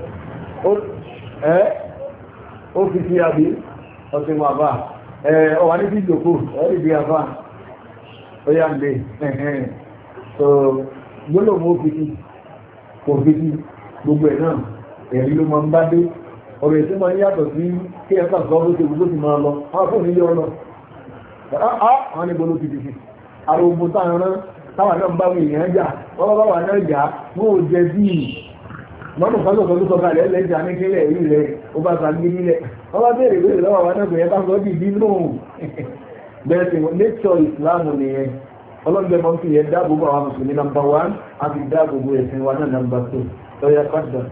ó fi sí àbí ọ̀sẹ̀ wà bá ọwà ní ìjòkó ẹ̀rì bí àbá ó yá lè so gbọ́nà mọ́ fi sí kò fi sí gbogbo ẹ̀ náà ẹ̀rí ló máa ń bá dé ọ̀rọ̀ èsì máa ń yàtọ̀ sí kí ẹ̀ka sọ ó ṣe gbogbo ti máa lọ àwọn fún nílé ọlọ àwọn níbo ló ti di sí àrò ogun táwọn náà ń bá wọn èèyàn jà wọ́n bá wà náà jà wọ́n ò jẹ bí mọ́nù fásitì tó sọ́kà rẹ̀ lẹ́jà ní kílẹ̀ rí rẹ̀ ó bá sàgbé nílẹ̀ wọ́n bá bèèrè bèèrè lọ́wọ́ wa náà kò yẹ ká sọ bí bínú bẹ́ẹ̀ sì nature Islam nìyẹn ọlọ́gbẹ́ mọ́ fi yẹ dáàbòbò àwọn mùsùlùmí number 1 àti dáàbòbò ẹ̀sìn wa náà number 2 lọ́yà pàdà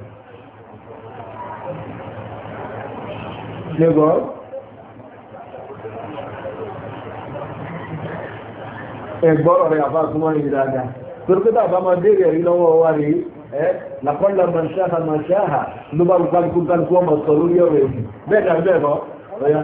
lẹ́gọ́ ẹgbọ́rọ̀ rẹ̀ àbá súnmọ́ ní ìdájá torí pé tàbá máa bèèrè rí lọ́wọ́ wa rí lakọ́lá mọ̀ṣáhà ló bá kálukú ọmọ sọ lórí ọ̀rọ̀ èsì bẹ́ẹ̀ dà bẹ́ẹ̀ lọ ọ̀yá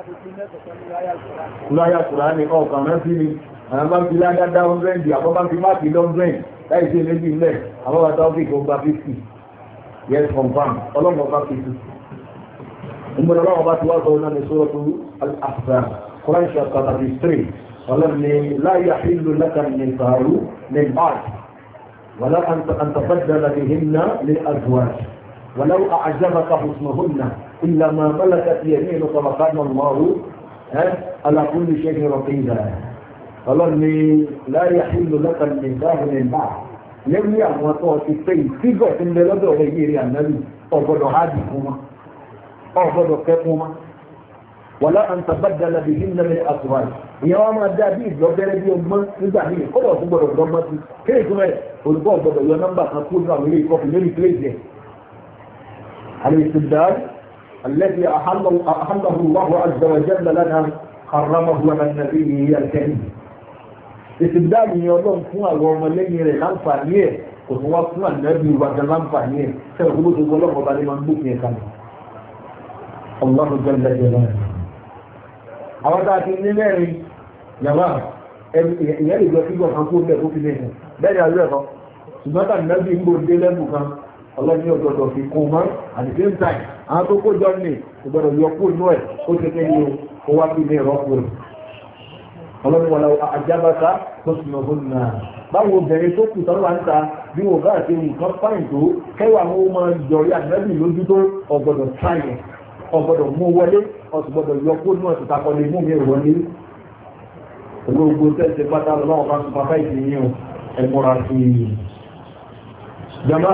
lọ́yà Kùránì ọkàn rẹ̀ sí ni àwọn bá ń fi ládádá 100 àbọ́ bá ń fi máàkì 100 láì sí méjì ilẹ̀ àwọn bá tán fi kò gba 50 yes confirm ọlọ́mọ bá 50 ìgbọ́n ọlọ́mọ bá ti wá sọ náà ní sọ́rọ̀ al-Ahzab Quran chapter 33 ọlọ́ni la yahillu laka an-nisa'u min ba'd ولا أن تبدل بهن للأزواج ولو أعجبك حسنهن إلا ما ملكت يمينك وكان الله على كل شيء رقيبا ọlọ́ni la yahillu laka an-nisa'u min ba'd lẹ́yìn àwọn tó ti pé ìfígọ̀ tí ń lẹ lọ́dọ̀ rẹ̀ yìí rí ànábì ọgbọ́dọ̀ hádì fún wọn ọgbọ́dọ̀ kẹ́ fún wọn wala an tabaddala bihinna lil-azwaj ìyẹn wọn máa dá bí ìlọbẹ̀rẹ̀ bí ọgbọ́n nígbà míì kọ́dọ̀ tún gbọ́dọ̀ gbọ́mọ́ sí kéè tún ẹ̀ olùkọ́ gbọ́dọ̀ yọ nọ́mbà kan kú ní àwọn ilé ìkọ́fì lórí pléjì al-istibdal alladhi ahallahu Allahu azza wa jalla lana harramahu ala nabiyyihi al-karim istibdal ni ọlọ́run fún àwọn ọmọ lẹ́yìn rẹ̀ láǹfààní ẹ̀ kò tún wá fún ànábì ìwàgán láǹfààní ẹ̀ sẹ́wọ̀n gbogbo tó gbọ́ lọ́kọ̀ọ́ bá lè máa ń gbófin ẹ̀ka lọ Allahu jalla jalaluhu àwọn tàà ti ní mẹ́rin yàmá ìyẹ́ lè jọ fígbọ̀ kan kó lẹ̀ kó fi lẹ́yìn bẹ́ẹ̀ àrú ẹ̀kọ́ ṣùgbọ́n tàbí lẹ́bí ń gbòdé lẹ́bù kan ọlọ́ni ọ̀dọ̀dọ̀ fi kún mọ́ at the same time àwọn tó kó jọ ní ìgbọ́dọ̀ yọ kó inú ẹ̀ ó ṣe kẹ́ ní ó wá fi ní ìrọ́pò rẹ̀ ọlọ́ni wọn àjábáta tó sùnà fún náà báwo obìnrin tó kù sọ́rọ̀ ń ta bí wọ́n bá àti nǹkan fáìn tó kẹwàá wọn ó máa yọrí àgbẹ̀bì lójú tó ọgbọ́dọ̀ táyẹ̀ ọgbọ́dọ̀ mú wọlé ọ̀sùgbọ́dọ̀ yọ kó náà ti takọlé mú mi wọlé olóògbò tẹ́sẹ̀ pátá lọ́wọ́ bá tún pàpá ìsìnyìn ẹmọ́ra sí i jama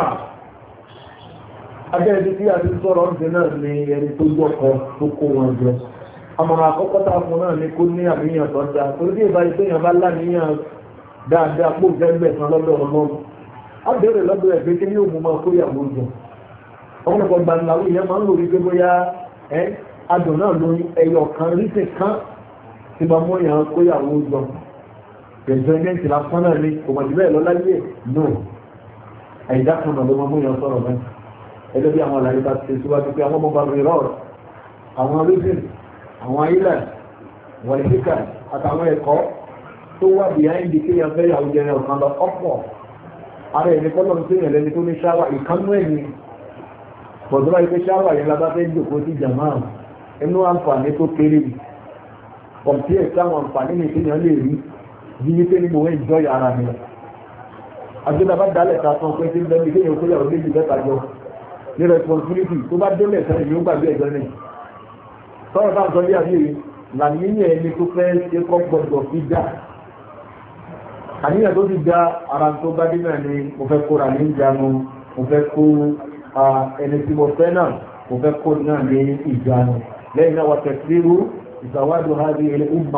abẹ́ẹ̀dí tí a ti sọ̀rọ̀ ń tẹ náà ní ẹni tó jọ́kọ tó kó wọn jọ àmọ̀ràn àkọ́kọ́ tá fún náà ní kó ní àníyàn tó dáa torí bí ìbá ìpéyàn bá láníyàn dáadáa pò gẹ́gbẹ̀ kan lọ́dọ̀ ọlọ́run á bèèrè lọ́dọ̀ ẹ̀ pé kí ní òun máa kóyàwó jọ ọmọdé gbàgbàwó ìyẹn máa ń lò rí pé bóyá adùn náà lórí ẹyọ kan ríṣẹ̀ kan tí ma mú ìyàn kóyàwó jọ pẹ̀sẹ̀ntì lásán náà ní kò mọ̀jú bẹ́ẹ̀ lọ láyé no àìdá kan náà ló ma mú ìyàn sọ̀rọ̀ mẹ́ ẹgbẹ́ bí àwọn àlàyé bá ti ṣe síwájú pé àwọn ọmọ rí rọ́ọ̀ àwọn ríṣìn àwọn ilẹ̀ wọ̀n ìfíkà àtàwọn ẹ̀kọ́ tó wà behind the kéyàn fẹ́ yàwó jẹrẹ ọ̀kan lọ ọ̀pọ̀ ara ẹni kọ́lọ̀ tó yàn lẹ́ni tó ní ṣáwà ìkánú ẹ̀yìn bọ̀dọ́lá ipé ṣáwà yẹn lábá fẹ́ jòkó sí jàmáà inú àǹfààní tó kéré kọ̀mpí ẹ̀sí àwọn àǹfààní ní ìpínlẹ̀ lè rí bí i pé ní mo wọ́n ìjọ yàrá mi àjọ́dá bá dálẹ̀ ta sọ pé tí ń bẹ́ẹ̀ kéèyàn kó yàwó méjì mẹ́ta jọ ní responsibility tó bá délẹ̀ sẹ́yìn yóò gbàgbé ẹ̀jọ́ ní sọ́rọ̀ bá ń sọ bí àbíyè làníyàn ẹni tó fẹ́ ṣe kọ́ gbọdọ̀ fi dá àníyàn tó ti dá ara tó bá dé náà ni mo fẹ́ kóra ní ìjánu mo fẹ́ kó ẹni tí mo fẹ́ náà mo fẹ́ kó náà ní ìjánu lẹ́yìn náà wà tẹ̀síru ìsàwádìí hàbí ilẹ̀ umma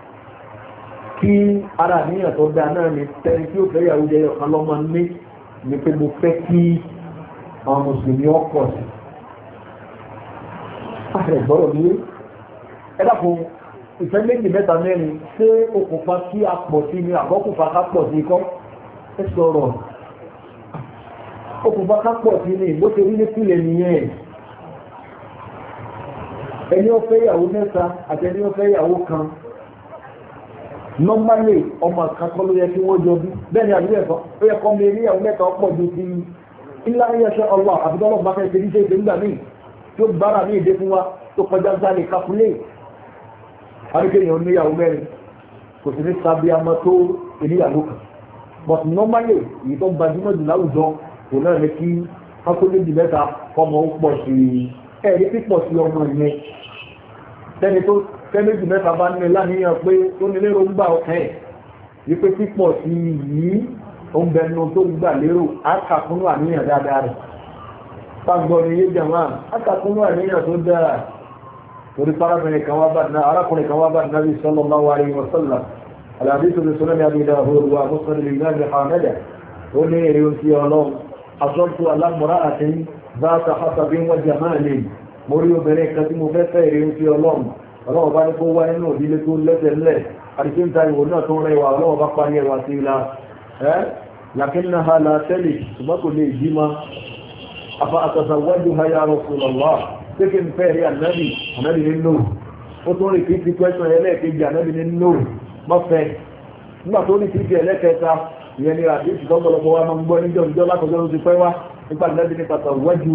kí ara níyàn tó dá náà ní tẹ́ni tí ó fẹ́ yàwó jẹ́ ọ̀kan lọ́mọ ní pé mo fẹ́ kí àwọn mùsùlùmí ọkọ̀ sí ààrẹ gbọ́rọ̀ ní ẹ̀dàkùn ìfẹ́ méjì mẹ́ta mẹ́rin ṣé okùnfà kí a pọ̀ sí ní àbọ́kùnfà ká pọ̀ sí kọ́ ẹ sọ̀rọ̀ okùnfà ká pọ̀ sí ní bó ṣe rí ní sílẹ̀ nìyẹn ẹni ó fẹ́ ìyàwó mẹ́ta àti ẹni ó fẹ́ ìyàwó kan normally ọmọ kankan ló yẹ kí wọ́n jọ bí bẹ́ẹ̀ ni àdúgbò ẹ̀kọ́ ó yẹ kọ́ mi níyàwó mẹ́ta ọ̀pọ̀ ju ti ilá ẹ̀yẹsẹ̀ ọlọ́ àbúdọ́lọ́ bá fẹ́ ṣe ní ṣe ìdè nígbà míì tí ó gbára ní ìdè fún wa tó kọjá sáré kápúlé àríkèyàn níyàwó mẹ́rin kò sí ní sábíàmọ́ tó ìníyàwó kan but normally èyí tó gbajúmọ̀ jù láwùjọ kò náà ní kí kápúlé mẹ́ta kọ́mọ ó pọ̀ sí ẹ̀rí pípọ̀ sí ọmọ yẹn tẹ́ni tó kẹ́lẹ́jì mẹ́ta bá ní láníyàn pé tó ní lérò ń gbà ọ̀kẹ́ wípé pípọ̀ sí yìí ó ń bẹnu tó gbà lérò ákàkúnú àníyàn dáadáa rẹ̀ pàgbọ́ ni yé jàmá ákàkúnú àníyàn tó dára torí arákùnrin kan wá bá nàbí sallallahu alaihi wasallam alhadithu bi sunan abi dawud wa musnad al-imam ahmad ó ní èrè òsì ọlọ́run asọ́tù alámùra'atin zata hasabin wa jamalin mo rí obìnrin kan tí mo fẹ́ fẹ́ èrè òsì ọlọ́run bá ní kó wá nínú ìdílé tó lẹ́sẹ̀lẹ̀ àdìsíńtà ìwò náà tó rẹwà ọlọ́run bá parí ẹwà sí ilá lakinna ha la tẹ́lẹ̀ ṣùgbọ́n kò lè jí ma afa àtàtàwájú ha ya Rasulullah kéèké ń fẹ́ rí ànábì nínú ó tún rí kìí ti kwẹ́sàn ẹlẹ́ẹ̀kejì ànábì nínú mọ́fẹ́ nígbà tó ní kìí ẹlẹ́kẹta ìyẹn ni àdìsí tọ́gbọ̀lọpọ̀ wa máa ń gbọ́ níjọ́ ìjọ́ látọjọ́ ló ti pẹ́ wá nípa ànábì ní pàtàwájú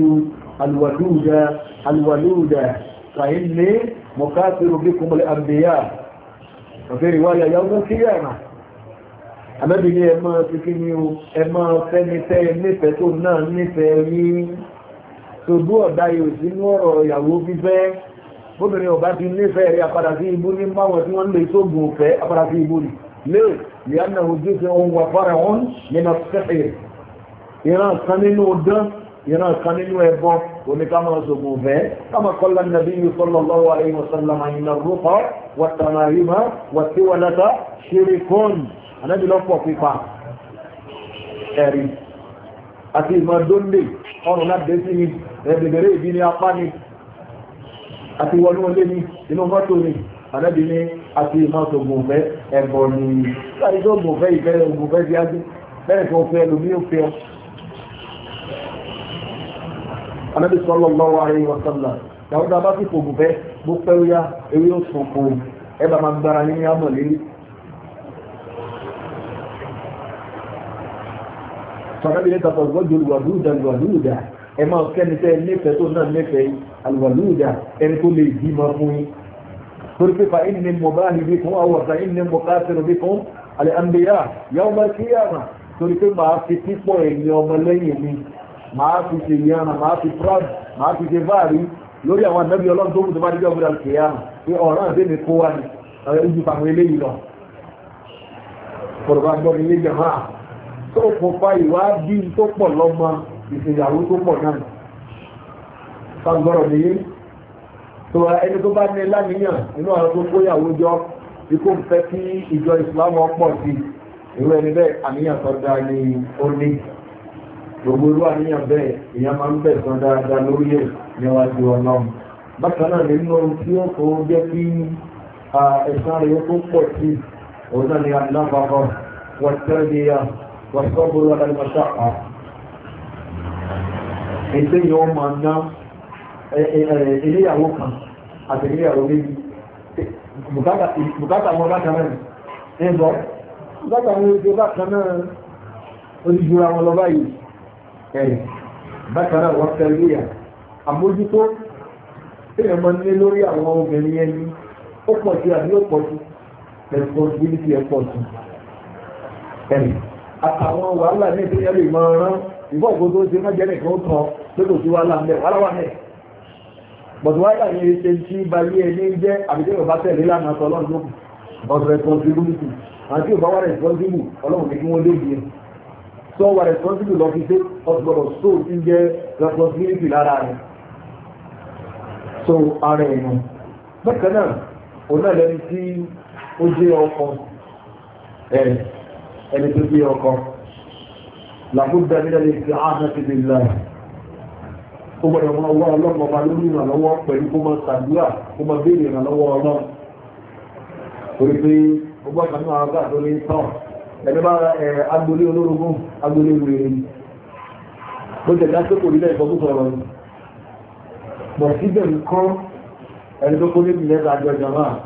alwàlúùdà فإني مكاثر بكم الأنبياء وفي رواية يوم القيامة àmẹ́bí ní ẹ máa ti kí ní o ẹ máa fẹ́ni tẹ́ nífẹ̀ẹ́ tó náà nífẹ̀ẹ́ yín tó bú ọ̀dá yóò sí ní ọ̀rọ̀ ìyàwó fífẹ́ bóbìnrin ọba ti nífẹ̀ẹ́ rí apadà sí ibú ní máwọn tí wọ́n lè sóògùn ọ̀fẹ́ apadà sí ibú lè lẹ́yìn ojú fi ohun wà fara wọn nínú fẹ́fẹ́ ìran kan nínú dán ìran kan nínú ẹbọ oníkàmọ̀ sóògùn ọ̀fẹ́ kama qala an-nabiyyu sallallahu alayhi wa sallam inna ar-ruqa wat-tamarima wat-tiwalata shirkun ànábì lọ́pọ̀ pípa ẹ̀rí àti ìmọ̀dónlé ọrùn láti sí ní ẹ̀bẹ̀bẹ̀rẹ̀ ìbí ní apá ní àti wọnú olé ní inú mọ́tò ní ànábì ní àti ìmọ̀tògùnfẹ́ ẹ̀bọ̀ ní láti tó gùnfẹ́ ìfẹ́ ògùnfẹ́ sí ájú bẹ́ẹ̀ tó fẹ́ lómi ó fẹ́ ànábì sallallahu alaihi wa sallam dáúdá bá sì fògùnfẹ́ bó pẹ́ ó yá ewé ó sùn kò ẹbà máa gbára ní àmọ̀ lérí sọ̀rọ̀bí ní tàbí ọgbọ́dù alwàlúùdà ẹ máa kẹ́ni tẹ́ nífẹ̀ẹ́ tó náà nífẹ̀ẹ́ alwàlúùdà ẹni tó lè jí ma fún yín torí pé fa inni mubahi bikum aw fa inni muqatilu bikum al-anbiya yawm al-qiyamah torí pé máa fi pípọ̀ ẹ̀yìn ọmọ lẹ́yìn mi máa fi ṣe yànà máa fi proud máa fi ṣe báàrí lórí àwọn ànábì ọlọ́run tó kù tó bá díjọ́ ọgbọ́dù al-qiyamah pé ọ̀ràn àti mi kó wá ní ojú fàwọn eléyìí lọ kọ̀rọ̀bá gbọ́ mi lé jẹ́ máa tó kò fa ìwádìí tó pọ̀ lọ́mọ ìṣèyàwó tó pọ̀ náà fagbọ́rọ̀ nìyí tó ẹni tó bá ní láníyàn nínú àwọn tó kóyàwó jọ ikú fẹ́ kí ìjọ ìsìlámù ọ̀pọ̀ sí ìwé ẹni bẹ́ẹ̀ àníyàn tó dáa ní ó ní gbogbo irú àníyàn bẹ́ẹ̀ èèyàn máa ń bẹ̀ sọ dáadáa lórí ẹ̀ níwájú ọlọ́run bákan náà nínú tí ó kó jẹ́ kí ẹ̀sán rẹ̀ tó pọ̀ sí òun náà ni alábàbọ̀ wọ́n tẹ́lẹ̀ والصبر على المشقة ètò yóò máa ná iléyàwó kan àti iléyàwó méjì bùkátà wọn bákan náà ẹgbọ́ bùkátà wọn ètò bákan náà oníjúra wọn lọ báyìí ẹ̀rì bákan náà wọ́n tẹ̀lé àmójútó èèyàn máa ní lórí àwọn obìnrin ẹni ó pọ̀ sí àbí ó pọ̀ sí responsibility ẹ̀ pọ̀ sí ẹ̀rì àtàwọn wàhálà ní ìpínlẹ̀ lè máa rán ìfọ́gbó tó ṣe mọ́jẹ́ nìkan ó tàn tó kò sí wàhálà ń bẹ̀ wàhálà wà ní bọ̀dù wàhálà ní ṣe tí balé ẹni jẹ́ àbíkẹ́ yóò bá tẹ̀lé lánàá sọ ọlọ́run lókù of responsibility àti ò bá wà responsible ọlọ́run ní kí wọ́n lé bìí sọ wà responsible lọ fi ṣe ọgbọ̀dọ̀ so ti jẹ́ responsibility lára rẹ̀ so ara ẹ̀yàn bákan náà òun náà lẹni tí ó jẹ́ ọkọ ẹni tó bí ọkọ làbúdà nílẹ̀ lè fi ààrẹ ti lè láì ó gbọ́dọ̀ mọ́ ọwọ́ ọlọ́pọ̀ bá lórí ìrànlọ́wọ́ pẹ̀lú kó mọ́ sàdúrà kó mọ́ béèrè ìrànlọ́wọ́ ọlọ́run torí pé ọgbọ́n kan náà àgbà tó ní tán ẹni bá agbolé olórogún agbolé wèrè bó tẹ̀lé àtòkò nílẹ̀ ìfọ́kú sọ̀rọ̀ mọ̀ síbẹ̀ nǹkan ẹni tó kó ní ìlẹ̀ àjọ jama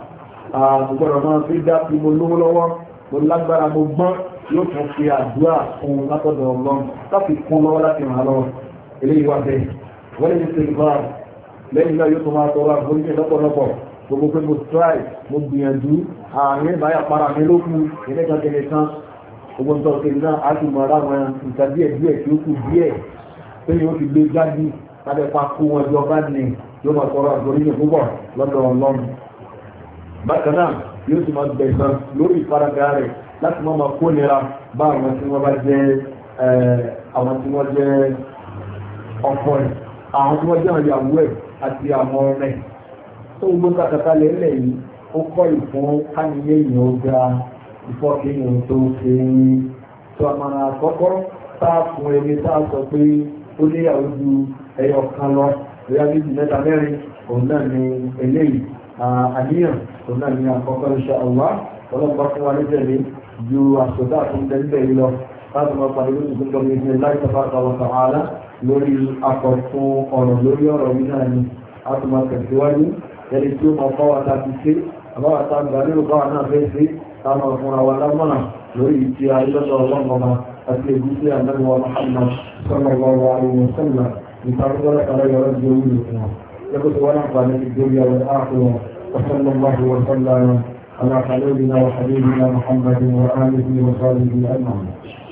àgbọ̀rọ̀ máa fi dá sí mo lówó lọ́wọ́ mo lágbára mo gbọ́n yóò tún fi àdúrà fún látọ̀dọ̀ ọlọ́run láti kún lọ́wọ́ láti ràn án lọ́wọ́ eléyìí wá bẹ́ẹ̀ wọ́n lè ṣe ìgbà lẹ́yìn náà yóò tún máa tọrọ àforíjì lọ́pọ̀lọpọ̀ gbogbo pé mo try mo gbìyànjú àárín ìbáyà para mi lókun ìrẹ́kàkẹ́lẹ́ kan gbogbo ń tọ́kẹ́ náà á sì mọ̀ ara wọn nǹkan díẹ̀ díẹ̀ tí ó kù díẹ̀ pé yóò fi gbé jáde lábẹ́ pa kó wọn jọ bá ní yóò máa tọrọ àforíjì púpọ̀ lọ́dọ̀ ọlọ́run bákan náà yóò sì máa gbẹ̀sán lórí ìfaradà rẹ̀ láti máa kó nira bá àwọn tí wọ́n bá jẹ́ àwọn tí wọ́n jẹ́ ọkọ rẹ̀ àwọn tí wọ́n jẹ́ ìyàwó ẹ̀ àti àwọn ọmọ ẹ̀ tó gbogbo kàkàtà lẹ́lẹ̀ yìí ó kọ́ ìfún káníyé èèyàn ó ga ìfọ́kíyàn tó ṣe tó àmàrà àkọ́kọ́ táà fún ẹni táà sọ pé ó níyàwó ju ẹyọ kan lọ lóyá méjì mẹ́ta mẹ́rin òun náà ni eléyìí àníyàn òun náà ni àkọ́kọ́ insha Allah ọlọ́pàá fún wa níjẹ̀lé ju àṣọdá tó ń tẹ́lẹ̀ yìí lọ láti máa pàdé lóṣù tó ń tọ́lé ní láì tabaraka wa ta'ala lórí akọ̀tún ọ̀rọ̀ lórí ọ̀rọ̀ yìí náà ni a tún máa tẹ̀síwájú ẹni tí ó máa bá wa ta ti ṣe àbáwá ta gbà nínú báwa náà fẹ́ ṣe táwọn fúnra wa lámọ́nà lórí ìtì ayélujára ọlọ́mọba àti ègúsí àmẹ́wà Muhammad sallallahu alaihi wa sallam ìtàkùrọ̀ kàrẹ́ yọrọ di orí ìfún wọn lẹ́kọ̀ọ́ tí wọ́n àǹfààní ti dórí àwọn ààfin وصلى الله وسلم على خليلنا وحبيبنا محمد وآله وصحبه أجمعين